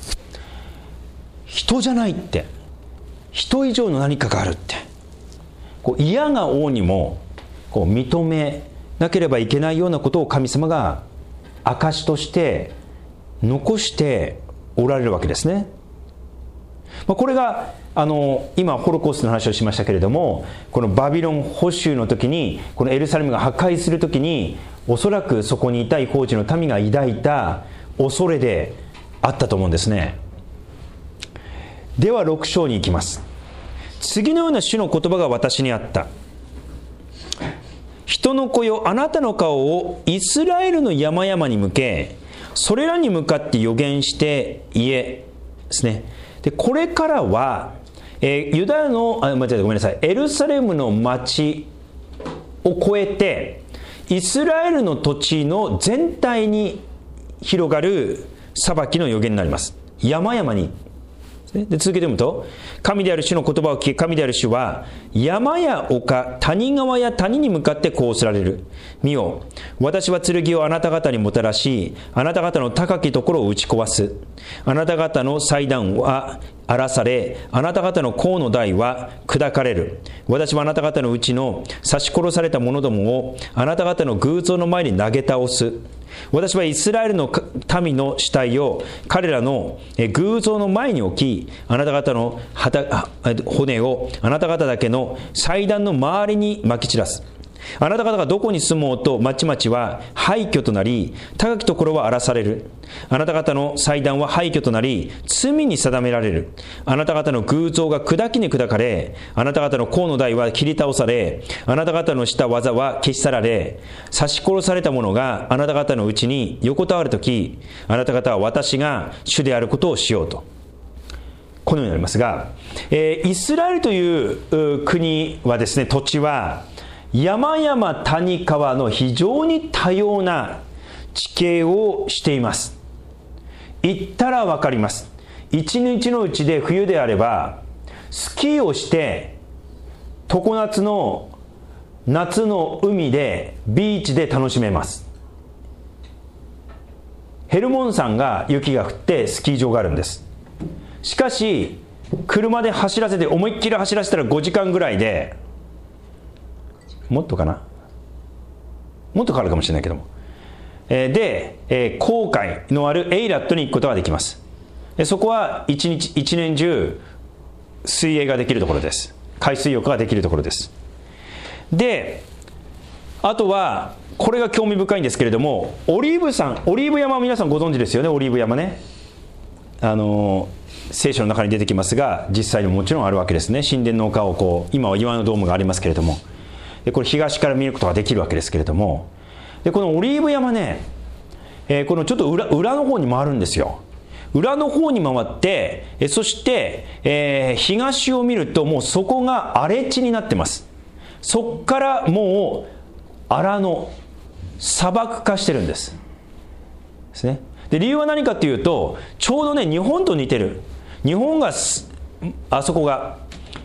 [SPEAKER 1] 人じゃないって、人以上の何かがあるって、こう嫌が王にもこう認めなければいけないようなことを神様が証として残しておられるわけですね。これが今ホロコーストの話をしましたけれども、このバビロン捕囚の時にこのエルサレムが破壊する時におそらくそこにいた異邦人の民が抱いた恐れであったと思うんですね。では6章に行きます。次のような主の言葉が私にあった。人の子よ、あなたの顔をイスラエルの山々に向け、それらに向かって予言して言えですね。でこれからは、ユダヤのごめんなさい、エルサレムの町を越えてイスラエルの土地の全体に広がる裁きの予言になります。山々に。で続けて読むと、神である主の言葉を聞き、神である主は山や丘、谷川や谷に向かってこうせられる。見よ、私は剣をあなた方にもたらし、あなた方の高きところを打ち壊す。あなた方の祭壇は荒らされ、あなた方の甲の台は砕かれる。私はあなた方のうちの刺し殺された者どもをあなた方の偶像の前に投げ倒す。私はイスラエルの民の死体を彼らの偶像の前に置き、あなた方の骨をあなた方だけの祭壇の周りにまき散らす。あなた方がどこに住もうと町々は廃墟となり、高きところは荒らされる。あなた方の祭壇は廃墟となり、罪に定められる。あなた方の偶像が砕きに砕かれ、あなた方の甲の台は切り倒され、あなた方のした技は消し去られ、刺し殺された者があなた方のうちに横たわるとき、あなた方は私が主であることをしようと。このようになりますが、イスラエルという国はですね、土地は山々谷川の非常に多様な地形をしています。行ったら分かります。一日のうちで冬であればスキーをして常夏の夏の海でビーチで楽しめます。ヘルモン山が雪が降ってスキー場があるんです。しかし車で走らせて思いっきり走らせたら5時間ぐらいで、もっとかな、もっとかかるかもしれないけども、紅海のあるエイラットに行くことができます。そこは一年中水泳ができるところです。海水浴ができるところです。であとはこれが興味深いんですけれども、オリーブ山は皆さんご存知ですよね。オリーブ山ね、聖書の中に出てきますが、実際にもちろんあるわけですね。神殿の丘をこう、今は岩のドームがありますけれども、でこれ東から見ることができるわけですけれども、でこのオリーブ山ね、このちょっと 裏の方に回るんですよ。裏の方に回って、そして、東を見るともうそこが荒れ地になってます。そっからもう荒野、砂漠化してるんですね。で理由は何かというと、ちょうどね日本と似てる。日本があそこが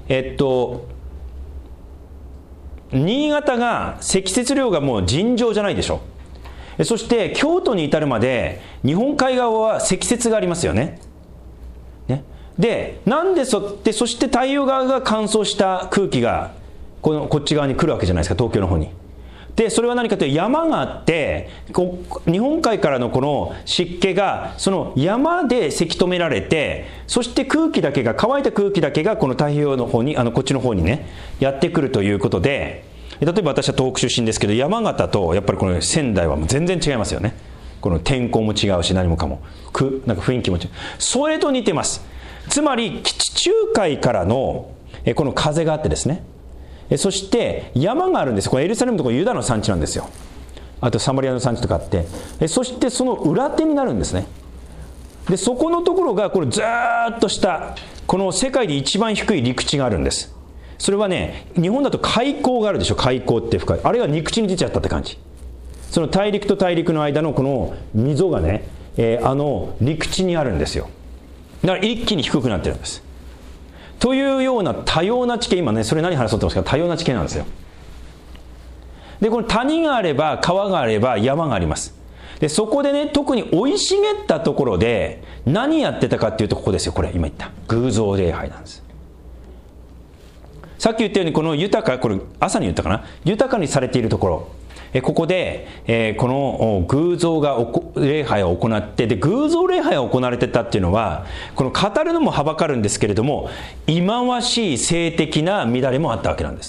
[SPEAKER 1] 新潟が積雪量がもう尋常じゃないでしょ。そして京都に至るまで日本海側は積雪がありますよね。でなんでそして太平洋側が乾燥した空気がこっち側に来るわけじゃないですか、東京の方に。でそれは何かというと、山があって日本海からのこの湿気がその山でせき止められて、そして空気だけが、乾いた空気だけがこの太平洋の方にこっちの方にねやってくるということで、例えば私は東北出身ですけど、山形とやっぱりこの仙台はもう全然違いますよね。この天候も違うし、何もかもなんか雰囲気も違う。それと似てます。つまり地中海からのこの風があってですね、そして山があるんです。これエルサレムとこユダの産地なんですよ。あとサマリアの産地とかあって、そしてその裏手になるんですね。でそこのところがこれずーっとしたこの世界で一番低い陸地があるんです。それはね、日本だと海溝があるでしょ。海溝って深い、あれが陸地に出ちゃったって感じ。その大陸と大陸の間のこの溝がね、陸地にあるんですよ。だから一気に低くなってるんです。というような多様な地形、今ねそれ何話そうってますか、多様な地形なんですよ。でこの谷があれば川があれば山があります。でそこでね、特に生い茂ったところで何やってたかっていうと、ここですよ。これ今言った偶像礼拝なんです。さっき言ったようにこのこれ朝に言ったかな、豊かにされているところ、ここで、この偶像が礼拝を行って、で偶像礼拝が行われてたっていうのは、この語るのもはばかるんですけれども、忌まわしい性的な乱れもあったわけなんです。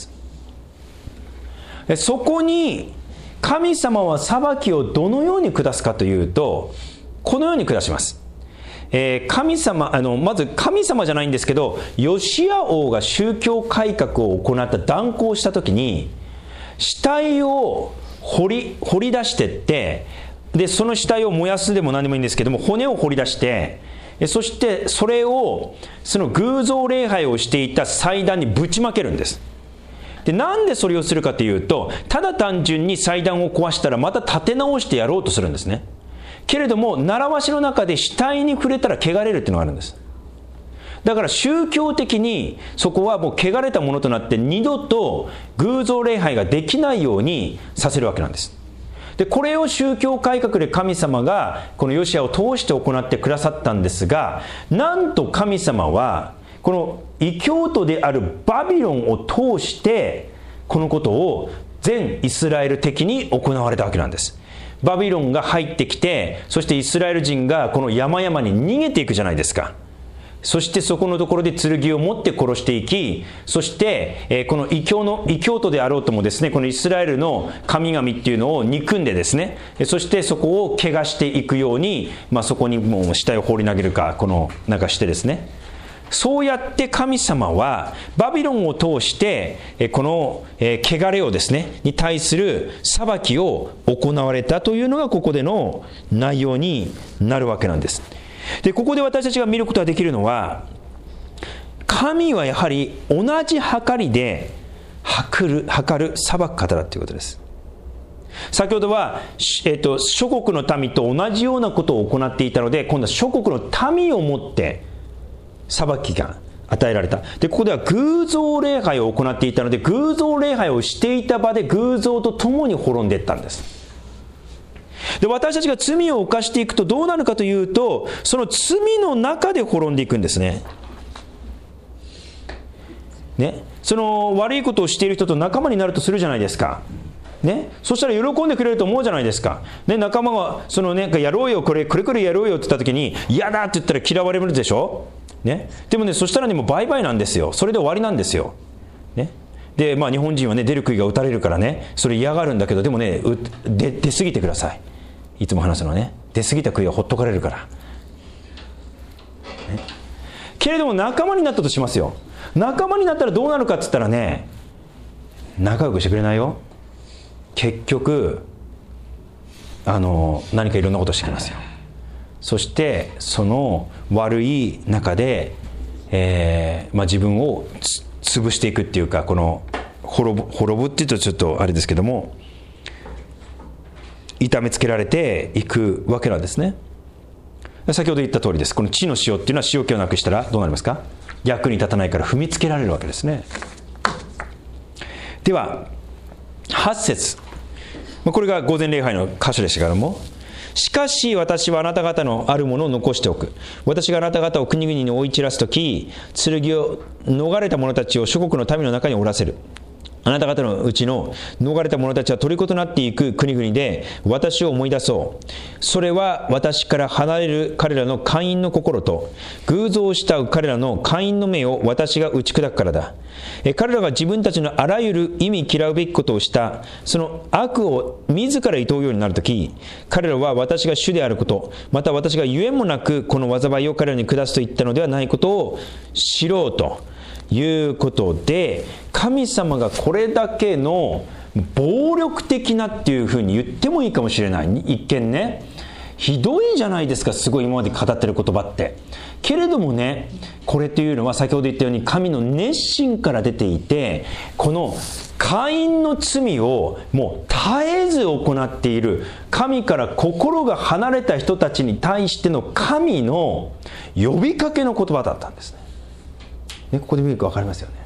[SPEAKER 1] そこに神様は裁きをどのように下すかというと、 このように下します。神様、まず神様じゃないんですけど、ヨシア王が宗教改革を行った断行した時に、死体を掘り出してって、でその死体を燃やすでも何でもいいんですけども、骨を掘り出して、そしてそれをその偶像礼拝をしていた祭壇にぶちまけるんです。でなんでそれをするかというと、ただ単純に祭壇を壊したらまた建て直してやろうとするんですね。けれども習わしの中で死体に触れたら汚れるっていうのがあるんです。だから宗教的にそこはもう汚れたものとなって、二度と偶像礼拝ができないようにさせるわけなんです。でこれを宗教改革で神様がこのヨシアを通して行ってくださったんですが、なんと神様はこの異教徒であるバビロンを通してこのことを全イスラエル的に行われたわけなんです。バビロンが入ってきて、そしてイスラエル人がこの山々に逃げていくじゃないですか。そしてそこのところで剣を持って殺していき、そして、この異教徒であろうともですね、このイスラエルの神々っていうのを憎んでですね、そしてそこを汚していくように、そこにもう死体を放り投げるか、なんかしてですね、そうやって神様はバビロンを通してこの汚れをですねに対する裁きを行われたというのがここでの内容になるわけなんです。でここで私たちが見ることができるのは、神はやはり同じ計りで測る裁く方だということです。先ほどは、諸国の民と同じようなことを行っていたので、今度は諸国の民をもって裁きが与えられた。でここでは偶像礼拝を行っていたので、偶像礼拝をしていた場で偶像と共に滅んでいったんです。で私たちが罪を犯していくとどうなるかというと、その罪の中で滅んでいくんですね。その悪いことをしている人と仲間になるとするじゃないですか。そしたら喜んでくれると思うじゃないですか。仲間がやろうよ、これやろうよって言った時に嫌だって言ったら嫌われるでしょ。でもそしたらもうバイバイなんですよ。それで終わりなんですよ。で日本人は出る杭が打たれるからそれ嫌がるんだけど、でも出過ぎてください。いつも話すのは出過ぎた杭はほっとかれるから、けれども仲間になったとしますよ。仲間になったらどうなるかって言ったら仲良くしてくれないよ。結局何かいろんなことしてきますよ。そしてその悪い中で、自分を潰していくっていうか、この滅ぶっていうとちょっとあれですけども、痛めつけられていくわけなんですね。先ほど言った通りです。この地の塩っていうのは塩気をなくしたらどうなりますか。役に立たないから踏みつけられるわけですね。では8節、これが御前礼拝の箇所でしたけれども、しかし私はあなた方のあるものを残しておく。私があなた方を国々に追い散らすとき、剣を逃れた者たちを諸国の民の中におらせる。あなた方のうちの逃れた者たちは虜となっていく国々で私を思い出そう。それは私から離れる彼らの姦淫の心と偶像を慕う彼らの姦淫の目を私が打ち砕くからだ。彼らが自分たちのあらゆる意味嫌うべきことをしたその悪を自ら厭うようになるとき、彼らは私が主であること、また私がゆえもなくこの災いを彼らに下すと言ったのではないことを知ろうということで、神様がこれだけの暴力的なっていうふうに言ってもいいかもしれない。一見ひどいじゃないですか、すごい今まで語ってる言葉って。けれどもこれというのは先ほど言ったように神の熱心から出ていて、この姦淫の罪をもう絶えず行っている神から心が離れた人たちに対しての神の呼びかけの言葉だったんですね。ここで見ると分かりますよね。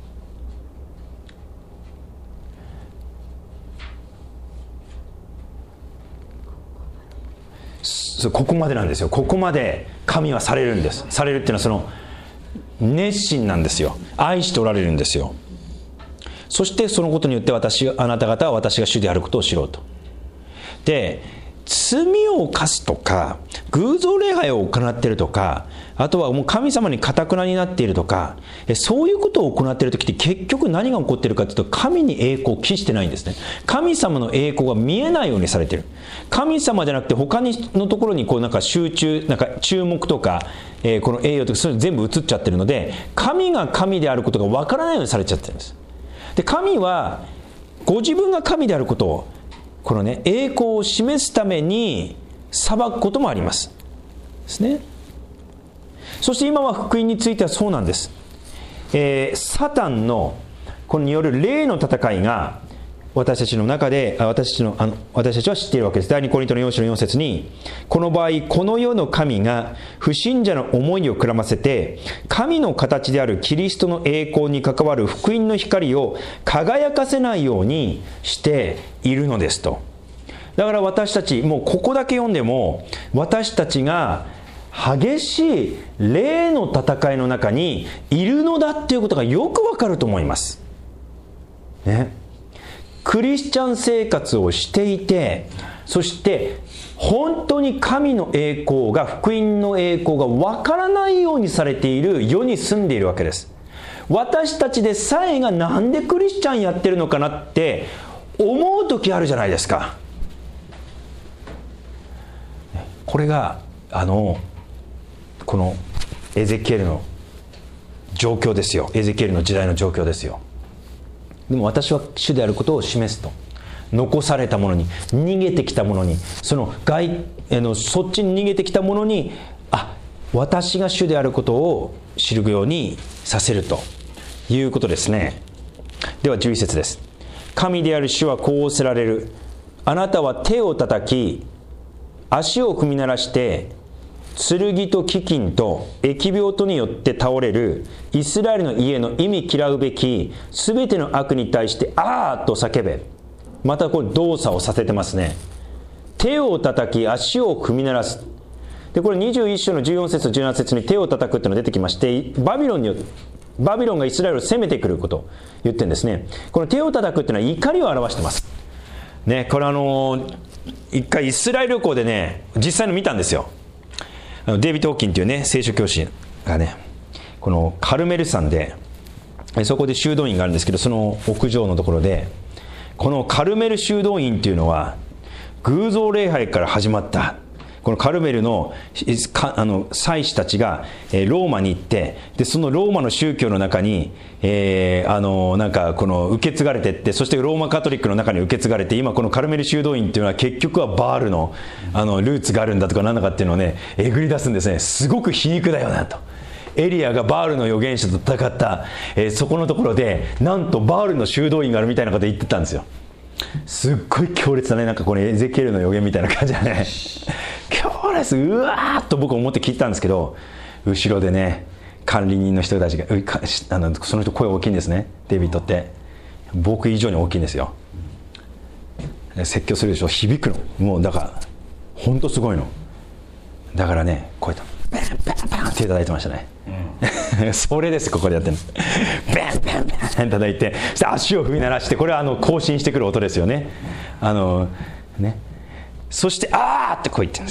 [SPEAKER 1] ここまでなんですよ。ここまで神はされるんです。されるっていうのはその熱心なんですよ。愛しておられるんですよ。そしてそのことによってあなた方は私が主であることを知ろうと。で、罪を犯すとか偶像礼拝を行っているとかあとはもう神様に堅なになっているとか、そういうことを行っている時って結局何が起こっているかというと、神に栄光を期してないんですね。神様の栄光が見えないようにされている。神様じゃなくて他のところにこうなんか注目とか、この栄誉とかそういうの全部映っちゃってるので、神が神であることがわからないようにされちゃってるんです。で、神はご自分が神であることを、このね、栄光を示すために裁くこともありますですね。そして今は福音についてはそうなんです。サタンのこれによる霊の戦いが私たちの中で私たちは知っているわけです。第2コリントの4章の4節に、この場合この世の神が不信者の思いをくらませて神の形であるキリストの栄光に関わる福音の光を輝かせないようにしているのですと。だから私たち、もうここだけ読んでも私たちが激しい霊の戦いの中にいるのだっていうことがよくわかると思いますね。クリスチャン生活をしていて、そして本当に神の栄光が、福音の栄光がわからないようにされている世に住んでいるわけです。私たちでさえがなんでクリスチャンやってるのかなって思う時あるじゃないですか。これがこのエゼキエルの状況ですよ。エゼキエルの時代の状況ですよ。でも私は主であることを示すと。残されたものに、逃げてきたものに、そっちに逃げてきたものに、私が主であることを知るようにさせるということですね。では11節です。神である主はこう仰せられる。あなたは手を叩き、足を踏み鳴らして、剣と飢饉と疫病とによって倒れるイスラエルの家の忌み嫌うべきすべての悪に対してあーと叫べ。またこれ動作をさせてますね。手を叩き足を踏み鳴らす。でこれ21章の14節と17節に手を叩くっていうのが出てきまして、バビロンがイスラエルを攻めてくることを言ってるんですね。この手を叩くっていうのは怒りを表してますね。これ一回イスラエル旅行でね、実際の見たんですよ。デイビッド・ホーキンというね、聖書教師がね、このカルメル山で、そこで修道院があるんですけど、その屋上のところで、このカルメル修道院というのは、偶像礼拝から始まった。このカルメルの祭司たちがローマに行って、でそのローマの宗教の中になんかこの受け継がれていって、そしてローマカトリックの中に受け継がれて、今このカルメル修道院っていうのは結局はバールのルーツがあるんだとかなんだかっていうのをねえぐり出すんですね。すごく皮肉だよなと。エリアがバールの預言者と戦った、そこのところでなんとバールの修道院があるみたいなこと言ってたんですよ。すっごい強烈だね。なんかこれエゼキエルの予言みたいな感じだね。強烈、うわーっと僕思って聞いたんですけど、後ろでね管理人の人たちがその人声大きいんですね。デイビッドって僕以上に大きいんですよ。説教するでしょ、響くの。もうだから本当すごいの。だからねこうやってバンバンバンって叩いてましたね、それです。ここでやってるのバンバンバン叩いて、そして足を踏み鳴らして、これは行進してくる音ですよね。そしてあーってこう言ってるんです。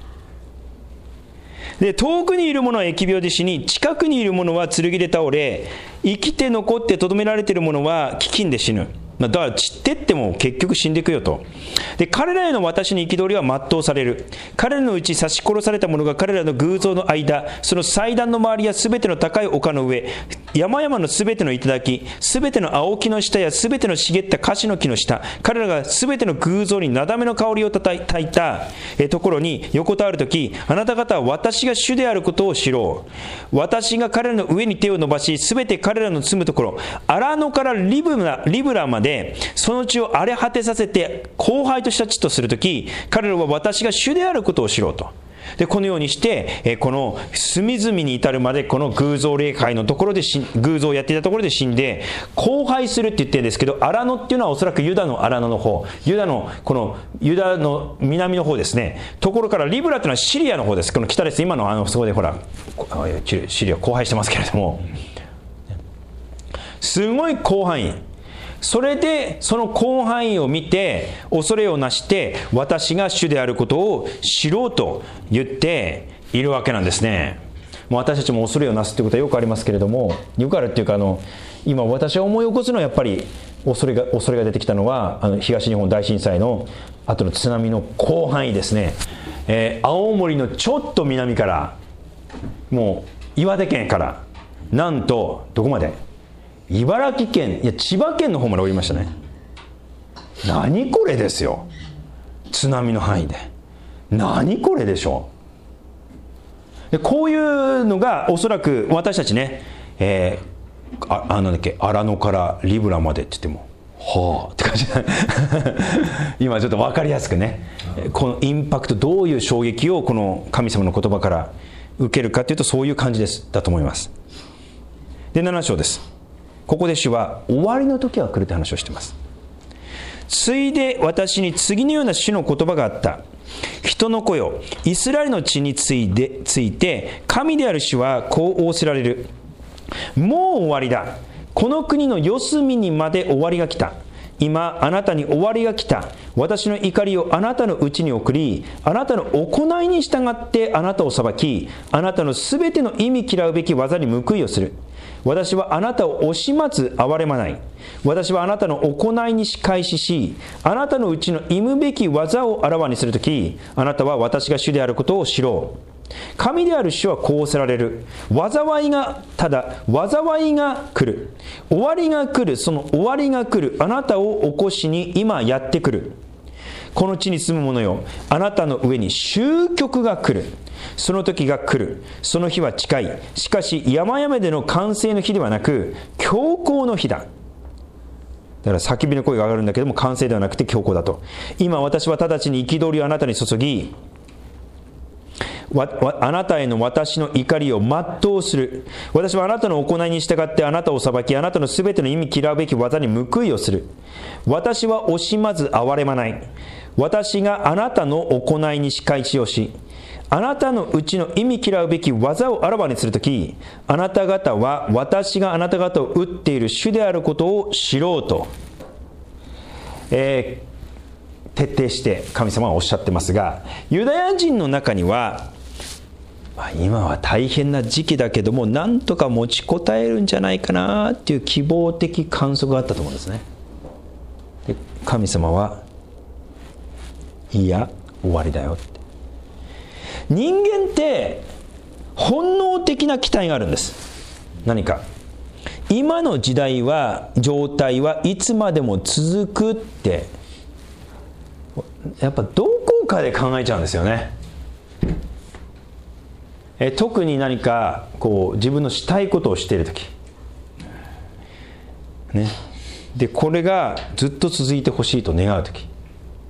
[SPEAKER 1] で遠くにいる者は疫病で死に、近くにいる者は剣で倒れ、生きて残ってとどめられている者は飢饉で死ぬ。だから散ってっても結局死んでいくよと。で彼らへの私に憤りは全うされる。彼らのうち刺し殺された者が彼らの偶像の間、その祭壇の周りやすべての高い丘の上、山々のすべての頂、すべての青木の下やすべての茂った樫の木の下、彼らがすべての偶像になだめの香りを焚いたところに横たわるとき、あなた方は私が主であることを知ろう。私が彼らの上に手を伸ばし、すべて彼らの住むところ、荒野からリブラまでその地を荒れ果てさせて荒廃とした地とするとき、彼らは私が主であることを知ろうと。でこのようにしてこの隅々に至るまでこの偶像礼拝のところで偶像をやっていたところで死んで荒廃するって言ってるんですけど、荒野っていうのはおそらくユダの荒野の方、ユダの南の方ですね。ところからリブラっていうのはシリアの方です。この北です。今のそこでほらシリア荒廃してますけれども、すごい広範囲。それでその広範囲を見て恐れをなして私が主であることを知ろうと言っているわけなんですね。 私たちも恐れをなすということはよくありますけれども、よくあるっていうか、今私が思い起こすのはやっぱり恐れが出てきたのは東日本大震災の後の津波の広範囲ですね。青森のちょっと南から、もう岩手県からなんとどこまで、茨城県、いや千葉県の方まで降りましたね。何これですよ、津波の範囲で。何これでしょう。でこういうのがおそらく私たちね、なんだっけ、荒野からリブラまでって言ってもはあって感じ今ちょっと分かりやすくね、このインパクト、どういう衝撃をこの神様の言葉から受けるかというと、そういう感じだと思います。で7章です。ここで主は終わりの時が来るって話をしています。ついで私に次のような主の言葉があった。人の子よ、イスラエルの地について神である主はこう仰せられる。もう終わりだ。この国の四隅にまで終わりが来た。今あなたに終わりが来た。私の怒りをあなたのうちに送り、あなたの行いに従ってあなたを裁き、あなたのすべての意味嫌うべき技に報いをする。私はあなたを惜しまず憐れまない。私はあなたの行いに仕返しし、あなたのうちの忌むべき技をあらわにするとき、あなたは私が主であることを知ろう。神である主はこうおせられる。災いが来る。終わりが来る。その終わりが来る。あなたを起こしに今やってくる。この地に住む者よ、あなたの上に終局が来る。その時が来る。その日は近い。しかし山々での完成の日ではなく、強行の日だ。だから叫びの声が上がるんだけども、完成ではなくて強行だと。今私は直ちに憤りをあなたに注ぎ、あなたへの私の怒りを全うする。私はあなたの行いに従ってあなたを裁き、あなたのすべての意味嫌うべき技に報いをする。私は惜しまず憐れまない。私があなたの行いに仕返しをし、あなたのうちの意味嫌うべき技をあらわにするとき、あなた方は私があなた方を打っている主であることを知ろうと、徹底して神様はおっしゃってますが、ユダヤ人の中には、今は大変な時期だけどもなんとか持ちこたえるんじゃないかなっていう希望的観測があったと思うんですね。で神様はいや終わりだよって。人間って本能的な期待があるんです。何か今の時代は状態はいつまでも続くって、やっぱどこかで考えちゃうんですよね。特に何かこう自分のしたいことをしているとき、ね、でこれがずっと続いてほしいと願うとき、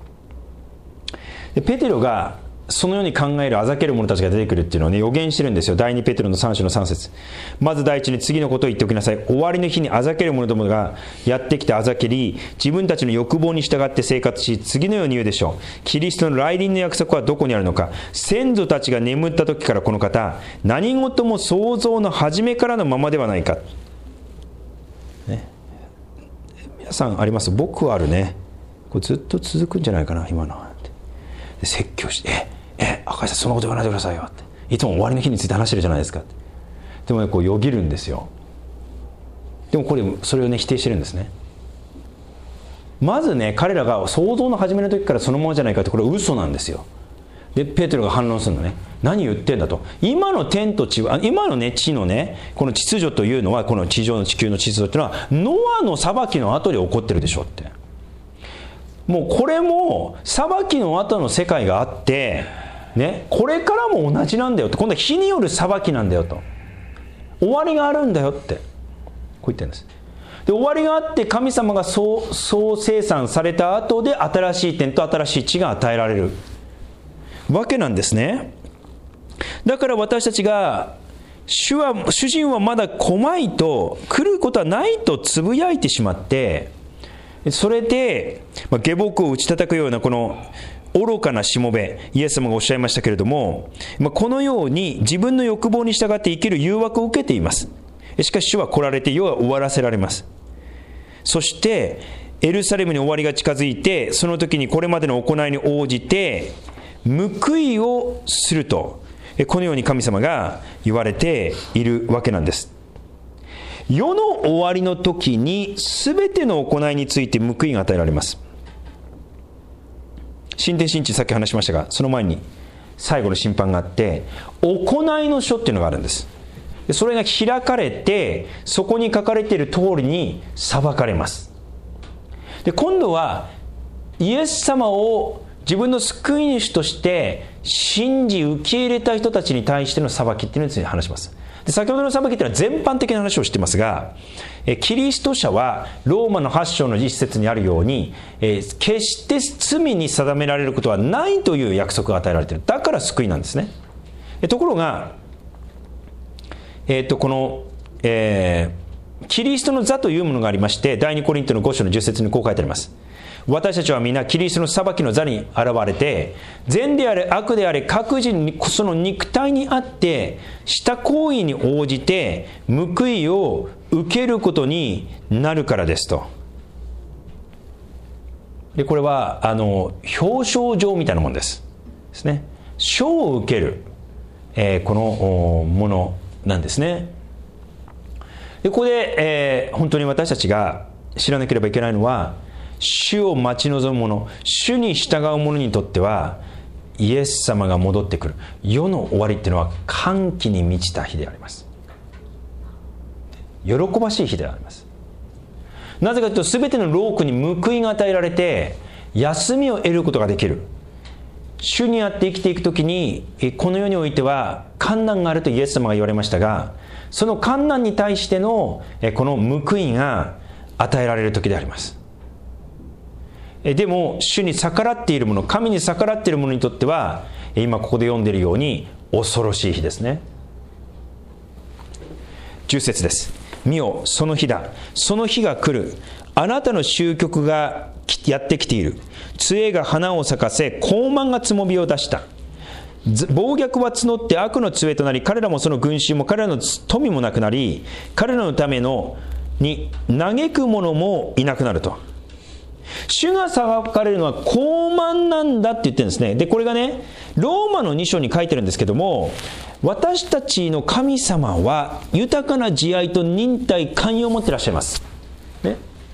[SPEAKER 1] ペテロがそのように考えるあざける者たちが出てくるっていうのをね、予言してるんですよ。第2ペテロの3章の3節。まず第一に次のことを言っておきなさい。終わりの日にあざける者どもがやってきてあざけり、自分たちの欲望に従って生活し、次のように言うでしょう。キリストの来臨の約束はどこにあるのか。先祖たちが眠った時からこの方、何事も創造の初めからのままではないか、ね、皆さんあります。僕はあるね。これずっと続くんじゃないかな今のって説教して赤井さんそんなこと言わないでくださいよって、いつも終わりの日について話してるじゃないですかって。でもね、こうよぎるんですよ。でもそれをね否定してるんですね。まずね、彼らが創造の初めの時からそのままじゃないかって、これは嘘なんですよ。でペテロが反論するのね。何言ってんだと。今の天と地は、今のね地のねこの秩序というのは、この地上の地球の秩序っていうのはノアの裁きの後で起こってるでしょって。もうこれも裁きの後の世界があってね、これからも同じなんだよって。今度は火による裁きなんだよと。終わりがあるんだよってこう言ってるんです。で終わりがあって、神様が総生産された後で新しい天と新しい地が与えられるわけなんですね。だから私たちが主人はまだ来まいと、来ることはないとつぶやいてしまって、それで下僕を打ち叩くようなこの愚かなしもべ、イエス様がおっしゃいましたけれども、このように自分の欲望に従って生きる誘惑を受けています。しかし主は来られて世は終わらせられます。そしてエルサレムに終わりが近づいて、その時にこれまでの行いに応じて報いをすると。 このように神様が言われているわけなんです。世の終わりの時に全ての行いについて報いが与えられます。新天新地、さっき話しましたが、その前に最後の審判があって、行いの書っていうのがあるんです。それが開かれて、そこに書かれている通りに裁かれます。で、今度はイエス様を自分の救い主として信じ受け入れた人たちに対しての裁きっていうのについて話します。で、先ほどの裁きっていうのは全般的な話をしていますが、キリスト者はローマの8章の一節にあるように、決して罪に定められることはないという約束が与えられている。だから救いなんですね。ところが、この、キリストの座というものがありまして、第2コリントの5章の10節にこう書いてあります。私たちは皆キリストの裁きの座に現れて、善であれ悪であれ各自にその肉体にあってした行為に応じて報いを受けることになるからですと。で、これは表彰状みたいなものですね。賞を受ける、このものなんですね。で、ここで、本当に私たちが知らなければいけないのは、主を待ち望む者、主に従う者にとってはイエス様が戻ってくる世の終わりっていうのは歓喜に満ちた日であります。喜ばしい日であります。なぜかというと、全ての労苦に報いが与えられて休みを得ることができる。主にあって生きていくときに、この世においては患難があるとイエス様が言われましたが、その患難に対してのこの報いが与えられる時であります。でも主に逆らっている者、神に逆らっている者にとっては、今ここで読んでいるように恐ろしい日ですね。10節です。見よ、その日だ、その日が来る。あなたの終局がやってきている。杖が花を咲かせ、高慢がつもびを出した。暴虐は募って悪の杖となり、彼らもその群衆も彼らの富もなくなり、彼らのために嘆く者もいなくなると。主が裁かれるのは高慢なんだって言ってるんですね。で、これがね、ローマの2章に書いてるんですけども、私たちの神様は豊かな慈愛と忍耐寛容を持っていらっしゃいます、ね、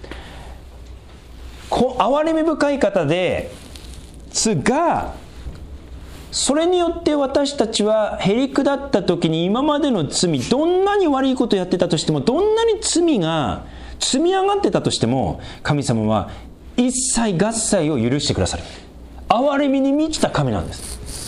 [SPEAKER 1] 憐れみ深い方ですが、それによって私たちはへりくだった時に、今までの罪、どんなに悪いことをやってたとしても、どんなに罪が積み上がってたとしても、神様は一切合切を許してくださる憐れみに満ちた神なんです。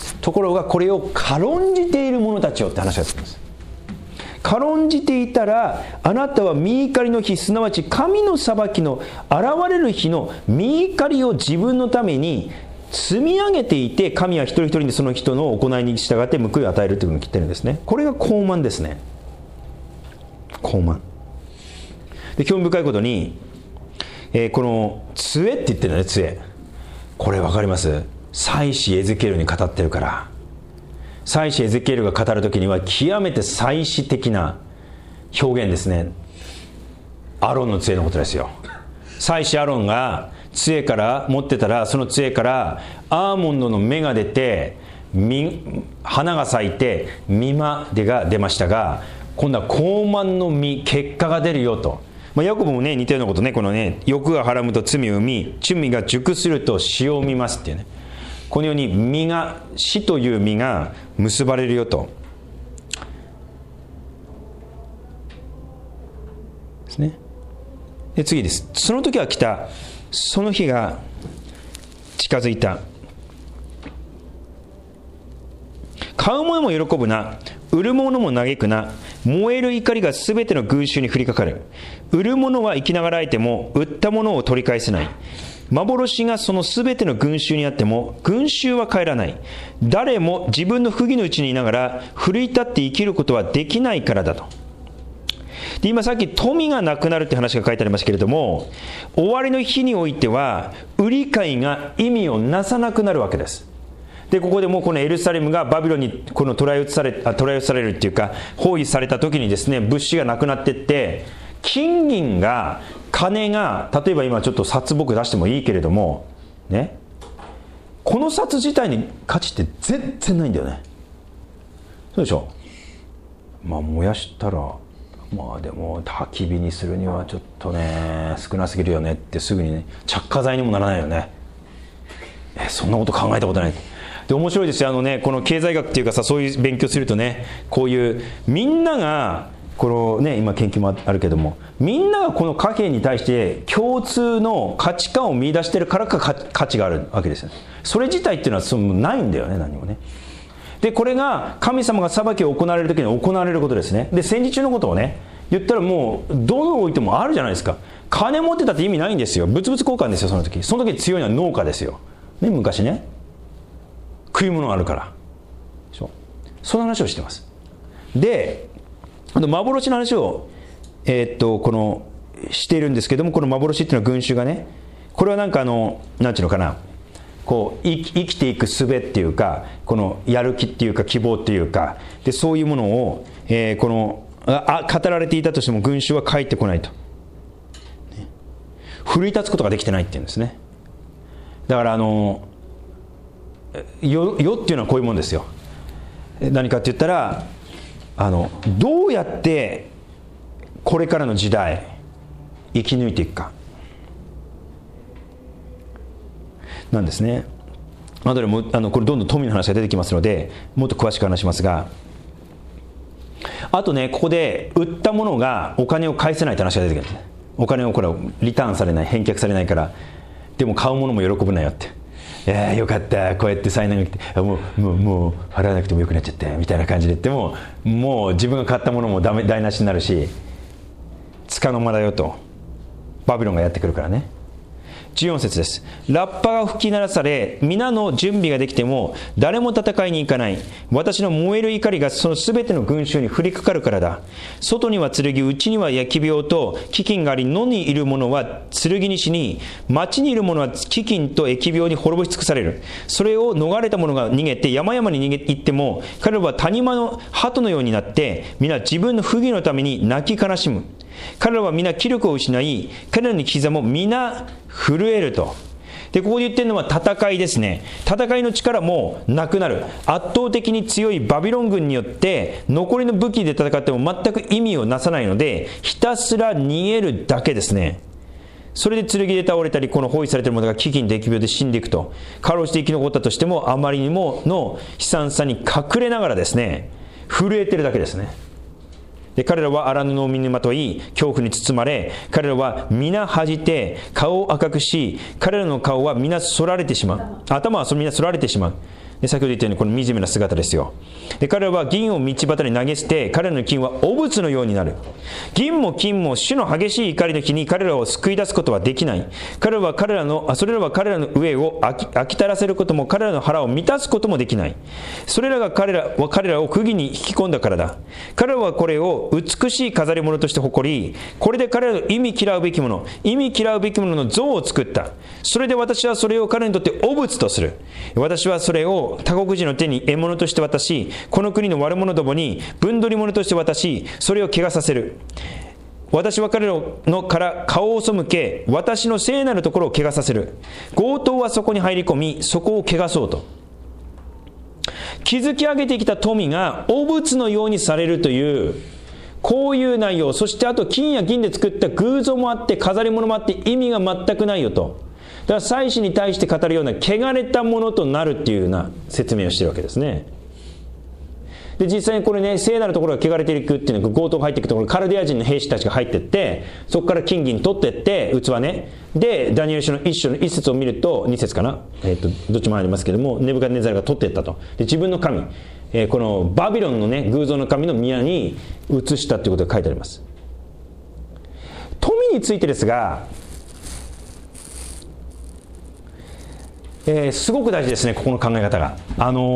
[SPEAKER 1] ところがこれを軽んじている者たちよって話がつきます。軽んじていたら、あなたは御怒りの日、すなわち神の裁きの現れる日の御怒りを自分のために積み上げていて、神は一人一人にその人の行いに従って報いを与えるというふうに言ってるんですね。これが高慢ですね。高慢で、興味深いことに、この杖って言ってるんだね。杖、これ分かります？祭司エゼキエルに語ってるから。祭司エゼキエルが語るときには極めて祭司的な表現ですね。アロンの杖のことですよ。祭司アロンが杖から持ってたら、その杖からアーモンドの芽が出て、花が咲いて実までが出ましたが、今度は高慢の実、結果が出るよと。ヤコブもね、似たようなことね、このね、欲がはらむと罪を生み、罪が熟すると死を生みますっていうね。このように死という実が結ばれるよとですね。で、次です。その時は来た、その日が近づいた。買う者も喜ぶな、売る者も嘆くな。燃える怒りがすべての群衆に降りかかる。売る者は生きながらえても、売ったものを取り返せない。幻がそのすべての群衆にあっても、群衆は帰らない。誰も自分の不義のうちにいながら奮い立って生きることはできないからだと。で、今さっき富がなくなるって話が書いてありますけれども、終わりの日においては売り買いが意味をなさなくなるわけです。で、ここでもうこのエルサレムがバビロンにこの捕らえ移されるっていうか、包囲された時にですね、物資がなくなっていって、金銀が、金が、例えば今ちょっと札僕出してもいいけれどもね、この札自体に価値って全然ないんだよね。 そうでしょ。燃やしたらでも焚き火にするにはちょっとね少なすぎるよねってすぐにね着火剤にもならないよね。そんなこと考えたことない。で面白いですよ。この経済学っていうかさ、そういう勉強するとね、こういうみんながこのね、今研究もあるけども、みんながこの貨幣に対して共通の価値観を見出してるからか価値があるわけですよね。それ自体っていうのはないんだよね、何もね。でこれが神様が裁きを行われる時に行われることですね。で戦時中のことをね言ったら、もうどの置いてもあるじゃないですか。金持ってたって意味ないんですよ。物々交換ですよ。その時強いのは農家ですよ、ね、昔ね、食い物があるからその話をしてます。で幻の話を、しているんですけども、この幻っていうのは群衆がね、これはなんていうのかな、こう生きていく術っていうか、このやる気っていうか希望っていうかで、そういうものを、語られていたとしても群衆は帰ってこないと、奮い立つことができてないっていうんですね。だから世っていうのはこういうもんですよ。何かって言ったらどうやってこれからの時代生き抜いていくかなんですね。後でもこれどんどん富の話が出てきますのでもっと詳しく話しますが、あとねここで売ったものがお金を返せないって話が出てくるんですね。お金をこれリターンされない、返却されないから、でも買うものも喜ぶなよって、よかったこうやって災難が来てもう払わなくてもよくなっちゃったみたいな感じで言っても、もう自分が買ったものも台無しになるし、つかの間だよとバビロンがやってくるからね。14節です。ラッパが吹き鳴らされ皆の準備ができても誰も戦いに行かない。私の燃える怒りがそのすべての群衆に降りかかるからだ。外には剣、内には疫病と飢饉があり、野にいる者は剣に死に、町にいる者は飢饉と疫病に滅ぼし尽くされる。それを逃れた者が逃げて山々に行っても、彼らは谷間の鳩のようになって皆自分の不義のために泣き悲しむ。彼らは皆気力を失い、彼らの膝も皆震えると。でここで言ってるのは戦いですね。戦いの力もなくなる。圧倒的に強いバビロン軍によって残りの武器で戦っても全く意味をなさないので、ひたすら逃げるだけですね。それで剣で倒れたり、この包囲されている者が飢饉と疫病で死んでいくと。かろうじて生き残ったとしてもあまりにもの悲惨さに隠れながらですね、震えてるだけですね。で彼らは荒布を身にまとい恐怖に包まれ、彼らは皆恥じて顔を赤くし、彼らの顔は皆反られてしまう。頭は皆反られてしまう。で先ほど言ったようにこの惨めな姿ですよ。で彼らは銀を道端に投げ捨て、彼らの金は汚物のようになる。銀も金も主の激しい怒りの日に彼らを救い出すことはできない。それらは彼らの上を飽き足らせることも、彼らの腹を満たすこともできない。それらが彼らを釘に引き込んだからだ。彼らはこれを美しい飾り物として誇り、これで彼らの意味嫌うべきものの像を作った。それで私はそれを彼にとって汚物とする。私はそれを他国人の手に獲物として渡し、この国の悪者どもに分取り物として渡し、それを怪我させる。私は彼らのから顔を背け、私の聖なるところを怪我させる。強盗はそこに入り込み、そこを汚そうと。築き上げてきた富が汚物のようにされるという、こういう内容。そしてあと金や銀で作った偶像もあって、飾り物もあって、意味が全くないよと。だから祭司に対して語るような汚れたものとなるっていうような説明をしているわけですね。で実際にこれね、聖なるところが汚れていくっていうのは、強盗が入っていくところ、カルデア人の兵士たちが入っていって、そこから金銀取っていって器ね。でダニエル書の1章の1節を見ると、2節かな、どっちもありますけども、ネブカデネザルが取っていったと。で自分の神、このバビロンのね偶像の神の宮に移したということが書いてあります。富についてですが、すごく大事ですね、ここの考え方が。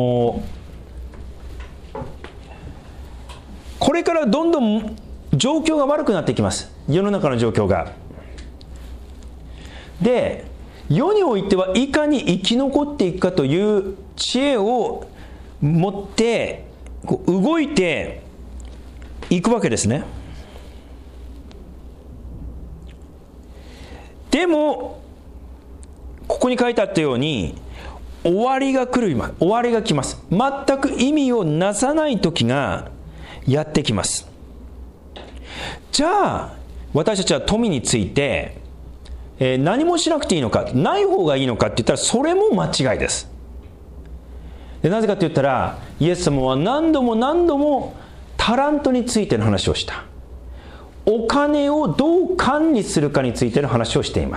[SPEAKER 1] これからどんどん状況が悪くなっていきます、世の中の状況が。で世においてはいかに生き残っていくかという知恵を持って動いていくわけですね。でもここに書いてあったように、 終わりが来ます。全く意味をなさない時がやってきます。じゃあ私たちは富について、何もしなくていいのか、ない方がいいのかって言ったら、それも間違いです。でなぜかって言ったら、イエス様は何度もタラントについての話をした。お金をどう管理するかについての話をしています。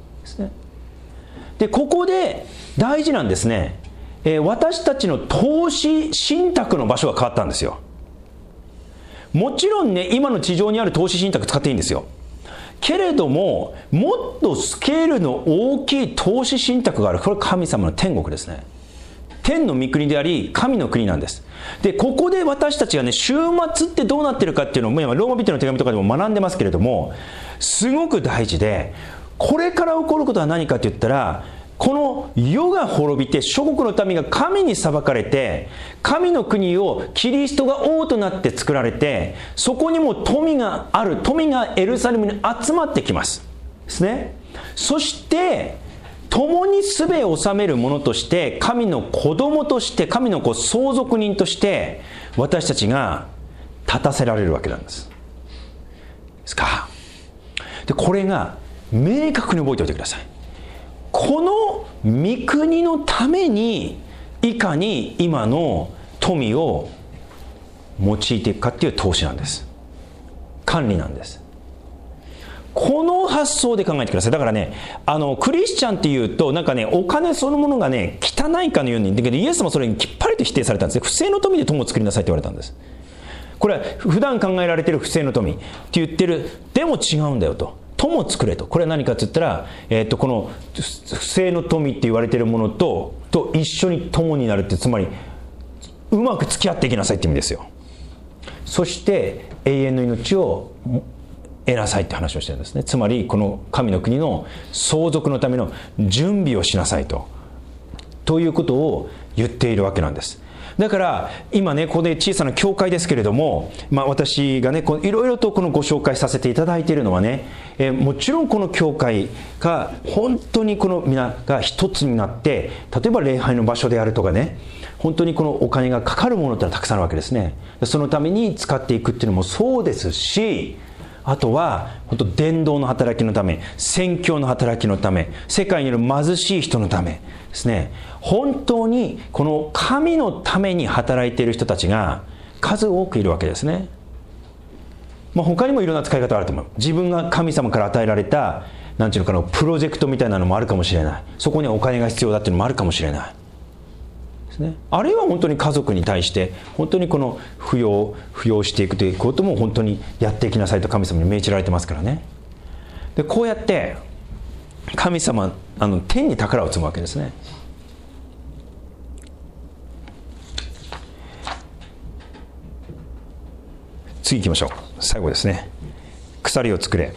[SPEAKER 1] でここで大事なんですね。私たちの投資信託の場所が変わったんですよ。もちろんね、今の地上にある投資信託使っていいんですよ。けれども、もっとスケールの大きい投資信託がある。これ神様の天国ですね。天の御国であり、神の国なんです。でここで私たちがね、週末ってどうなってるかっていうのを、ローマ人の手紙とかでも学んでますけれども、すごく大事で、これから起こることは何かって言ったら、この世が滅びて諸国の民が神に裁かれて、神の国をキリストが王となって作られて、そこにも富がある。富がエルサレムに集まってきますですね。そして共にすべを治める者として、神の子供として、神の相続人として私たちが立たせられるわけなんですか。でこれが明確に覚えておいてください。この御国のためにいかに今の富を用いていくかっていう投資なんです。管理なんです。この発想で考えてください。だからね、クリスチャンっていうとなんかね、お金そのものがね汚いかのように、だけどイエスもそれにきっぱりと否定されたんですね。不正の富で富を作りなさいって言われたんです。これは普段考えられている不正の富って言ってる。でも違うんだよと。友を作れと。これは何かって言ったら、この不正の富って言われているものと一緒に友になるって、つまりうまく付き合っていきなさいって意味ですよ。そして永遠の命を得なさいって話をしてるんですね。つまりこの神の国の相続のための準備をしなさいということを言っているわけなんです。だから今ね、ここで小さな教会ですけれども、私がねいろいろとこのご紹介させていただいているのはね、もちろんこの教会が本当にこの皆が一つになって、例えば礼拝の場所であるとかね、本当にこのお金がかかるものってのはたくさんあるわけですね。そのために使っていくっていうのもそうですし、あとは本当伝道の働きのため、宣教の働きのため、世界にいる貧しい人のためですね。本当にこの神のために働いている人たちが数多くいるわけですね。他にもいろんな使い方があると思う。自分が神様から与えられたなんていうのかな、プロジェクトみたいなのもあるかもしれない。そこにはお金が必要だっていうのもあるかもしれないですね。あるいは本当に家族に対して本当にこの扶養していくということも本当にやっていきなさいと神様に命じられてますからね。でこうやって神様天に宝を積むわけですね。次行きましょう。最後ですね。鎖を作れ。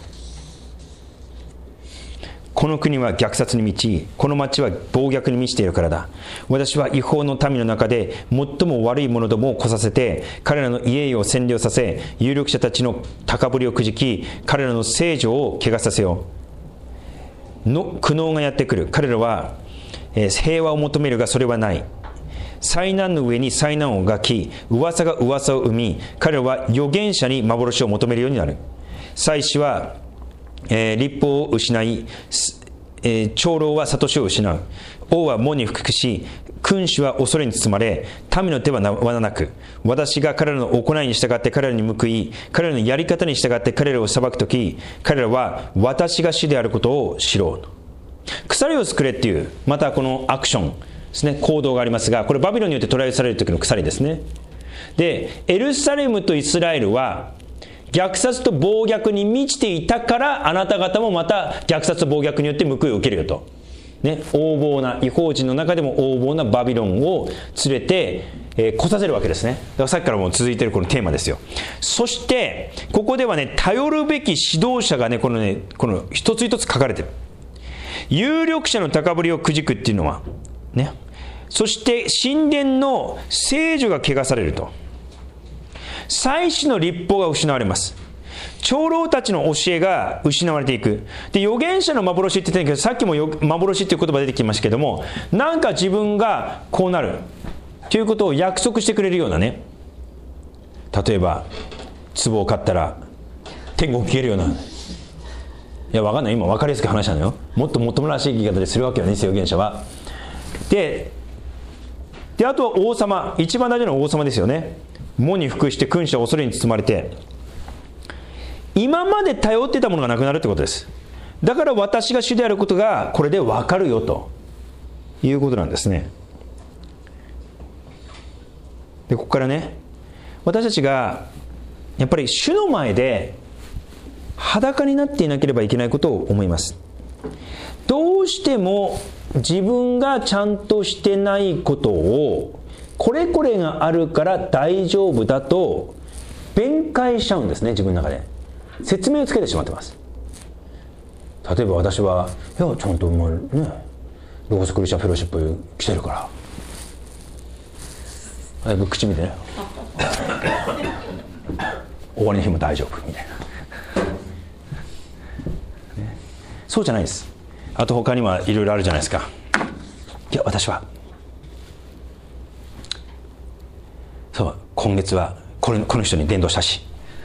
[SPEAKER 1] この国は虐殺に満ち、この町は暴虐に満ちているからだ。私は違法の民の中で最も悪い者どもを来させて、彼らの家々を占領させ、有力者たちの高ぶりをくじき、彼らの聖女を汚させよう。苦悩がやってくる。彼らは、平和を求めるがそれはない。災難の上に災難を描き、噂が噂を生み、彼らは預言者に幻を求めるようになる。祭司は律法を失い、長老は悟しを失う。王は門に服し、君主は恐れに包まれ、民の手は罠なく。私が彼らの行いに従って彼らに報い、彼らのやり方に従って彼らを裁くとき、彼らは私が主であることを知ろう。鎖を作れっていう、またこのアクションですね、行動がありますが、これバビロンによって捕らえされる時の鎖ですね。で、エルサレムとイスラエルは虐殺と暴虐に満ちていたから、あなた方もまた虐殺と暴虐によって報いを受けるよと、ね、横暴な異邦人の中でも横暴なバビロンを連れて、来させるわけですね。だからさっきからもう続いているこのテーマですよ。そしてここではね、頼るべき指導者がね、この一つ一つ書かれている。有力者の高ぶりをくじくっていうのはね、そして神殿の聖女が汚されると、祭司の律法が失われます。 長老たちの教えが失われていく。で、預言者の幻って言ってたけど、さっきも幻っていう言葉出てきましたけども、なんか自分がこうなるということを約束してくれるようなね、例えば壺を買ったら天国行けるような、いや分かんない、今分かりやすく話なのよ。もっともっともらしい生き方でするわけよね、預言者は。であとは王様、一番大事な王様ですよね。喪に服して君主は恐れに包まれて、今まで頼ってたものがなくなるってことです。だから私が主であることがこれで分かるよということなんですね。でここからね、私たちがやっぱり主の前で裸になっていなければいけないことを思います。どうしても自分がちゃんとしてないことを、これこれがあるから大丈夫だと弁解しちゃうんですね。自分の中で説明をつけてしまってます。例えば私は、いやちゃんとね、ローズクリスチャンフェローシップ来てるから、僕口見てね終わりの日も大丈夫みたいな、ね、そうじゃないです。あと他にはいろいろあるじゃないですか。いや私はそう今月はこの人に伝道したし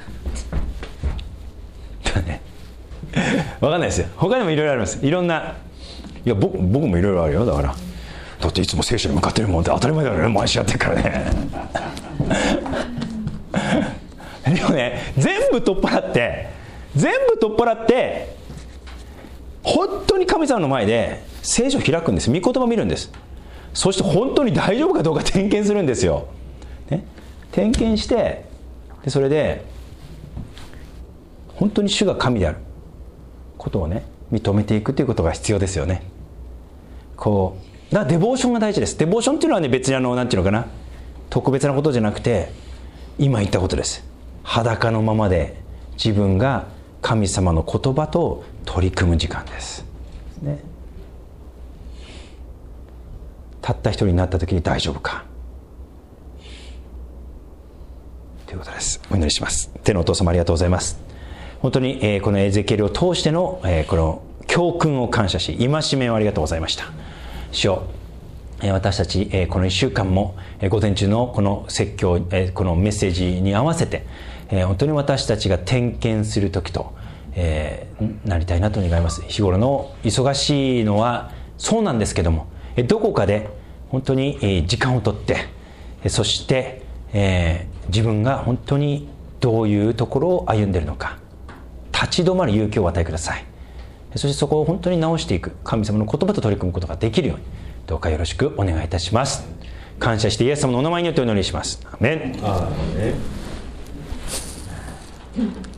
[SPEAKER 1] 分かんないですよ。他にもいろいろあります。いろんな、いや僕もいろいろあるよ。だっていつも聖書に向かってるもんって当たり前だよね、毎週やってるからねでもね、全部取っ払って本当に神様の前で聖書を開くんです。御言葉を見るんです。そして本当に大丈夫かどうか点検するんですよ、ね、点検して、でそれで本当に主が神であることをね、認めていくということが必要ですよね。こうだからデボーションが大事です。デボーションっていうのはね、別になんていうのかな、特別なことじゃなくて、今言ったことです。裸のままで自分が神様の言葉と取り組む時間です、ね、たった一人になった時に大丈夫かということです。お祈りします。天のお父様、ありがとうございます。本当に、このエゼキエルを通しての、この教訓を感謝し、戒めをありがとうございました。主よ、私たち、この1週間も、午前中のこの説教、このメッセージに合わせて、本当に私たちが点検する時と、なりたいなと願います。日頃の忙しいのはそうなんですけども、どこかで本当に時間をとって、そして、自分が本当にどういうところを歩んでいるのか、立ち止まる勇気をお与えください。そしてそこを本当に直していく、神様の言葉と取り組むことができるように、どうかよろしくお願いいたします。感謝してイエス様のお名前によってお祈りします。アーメン。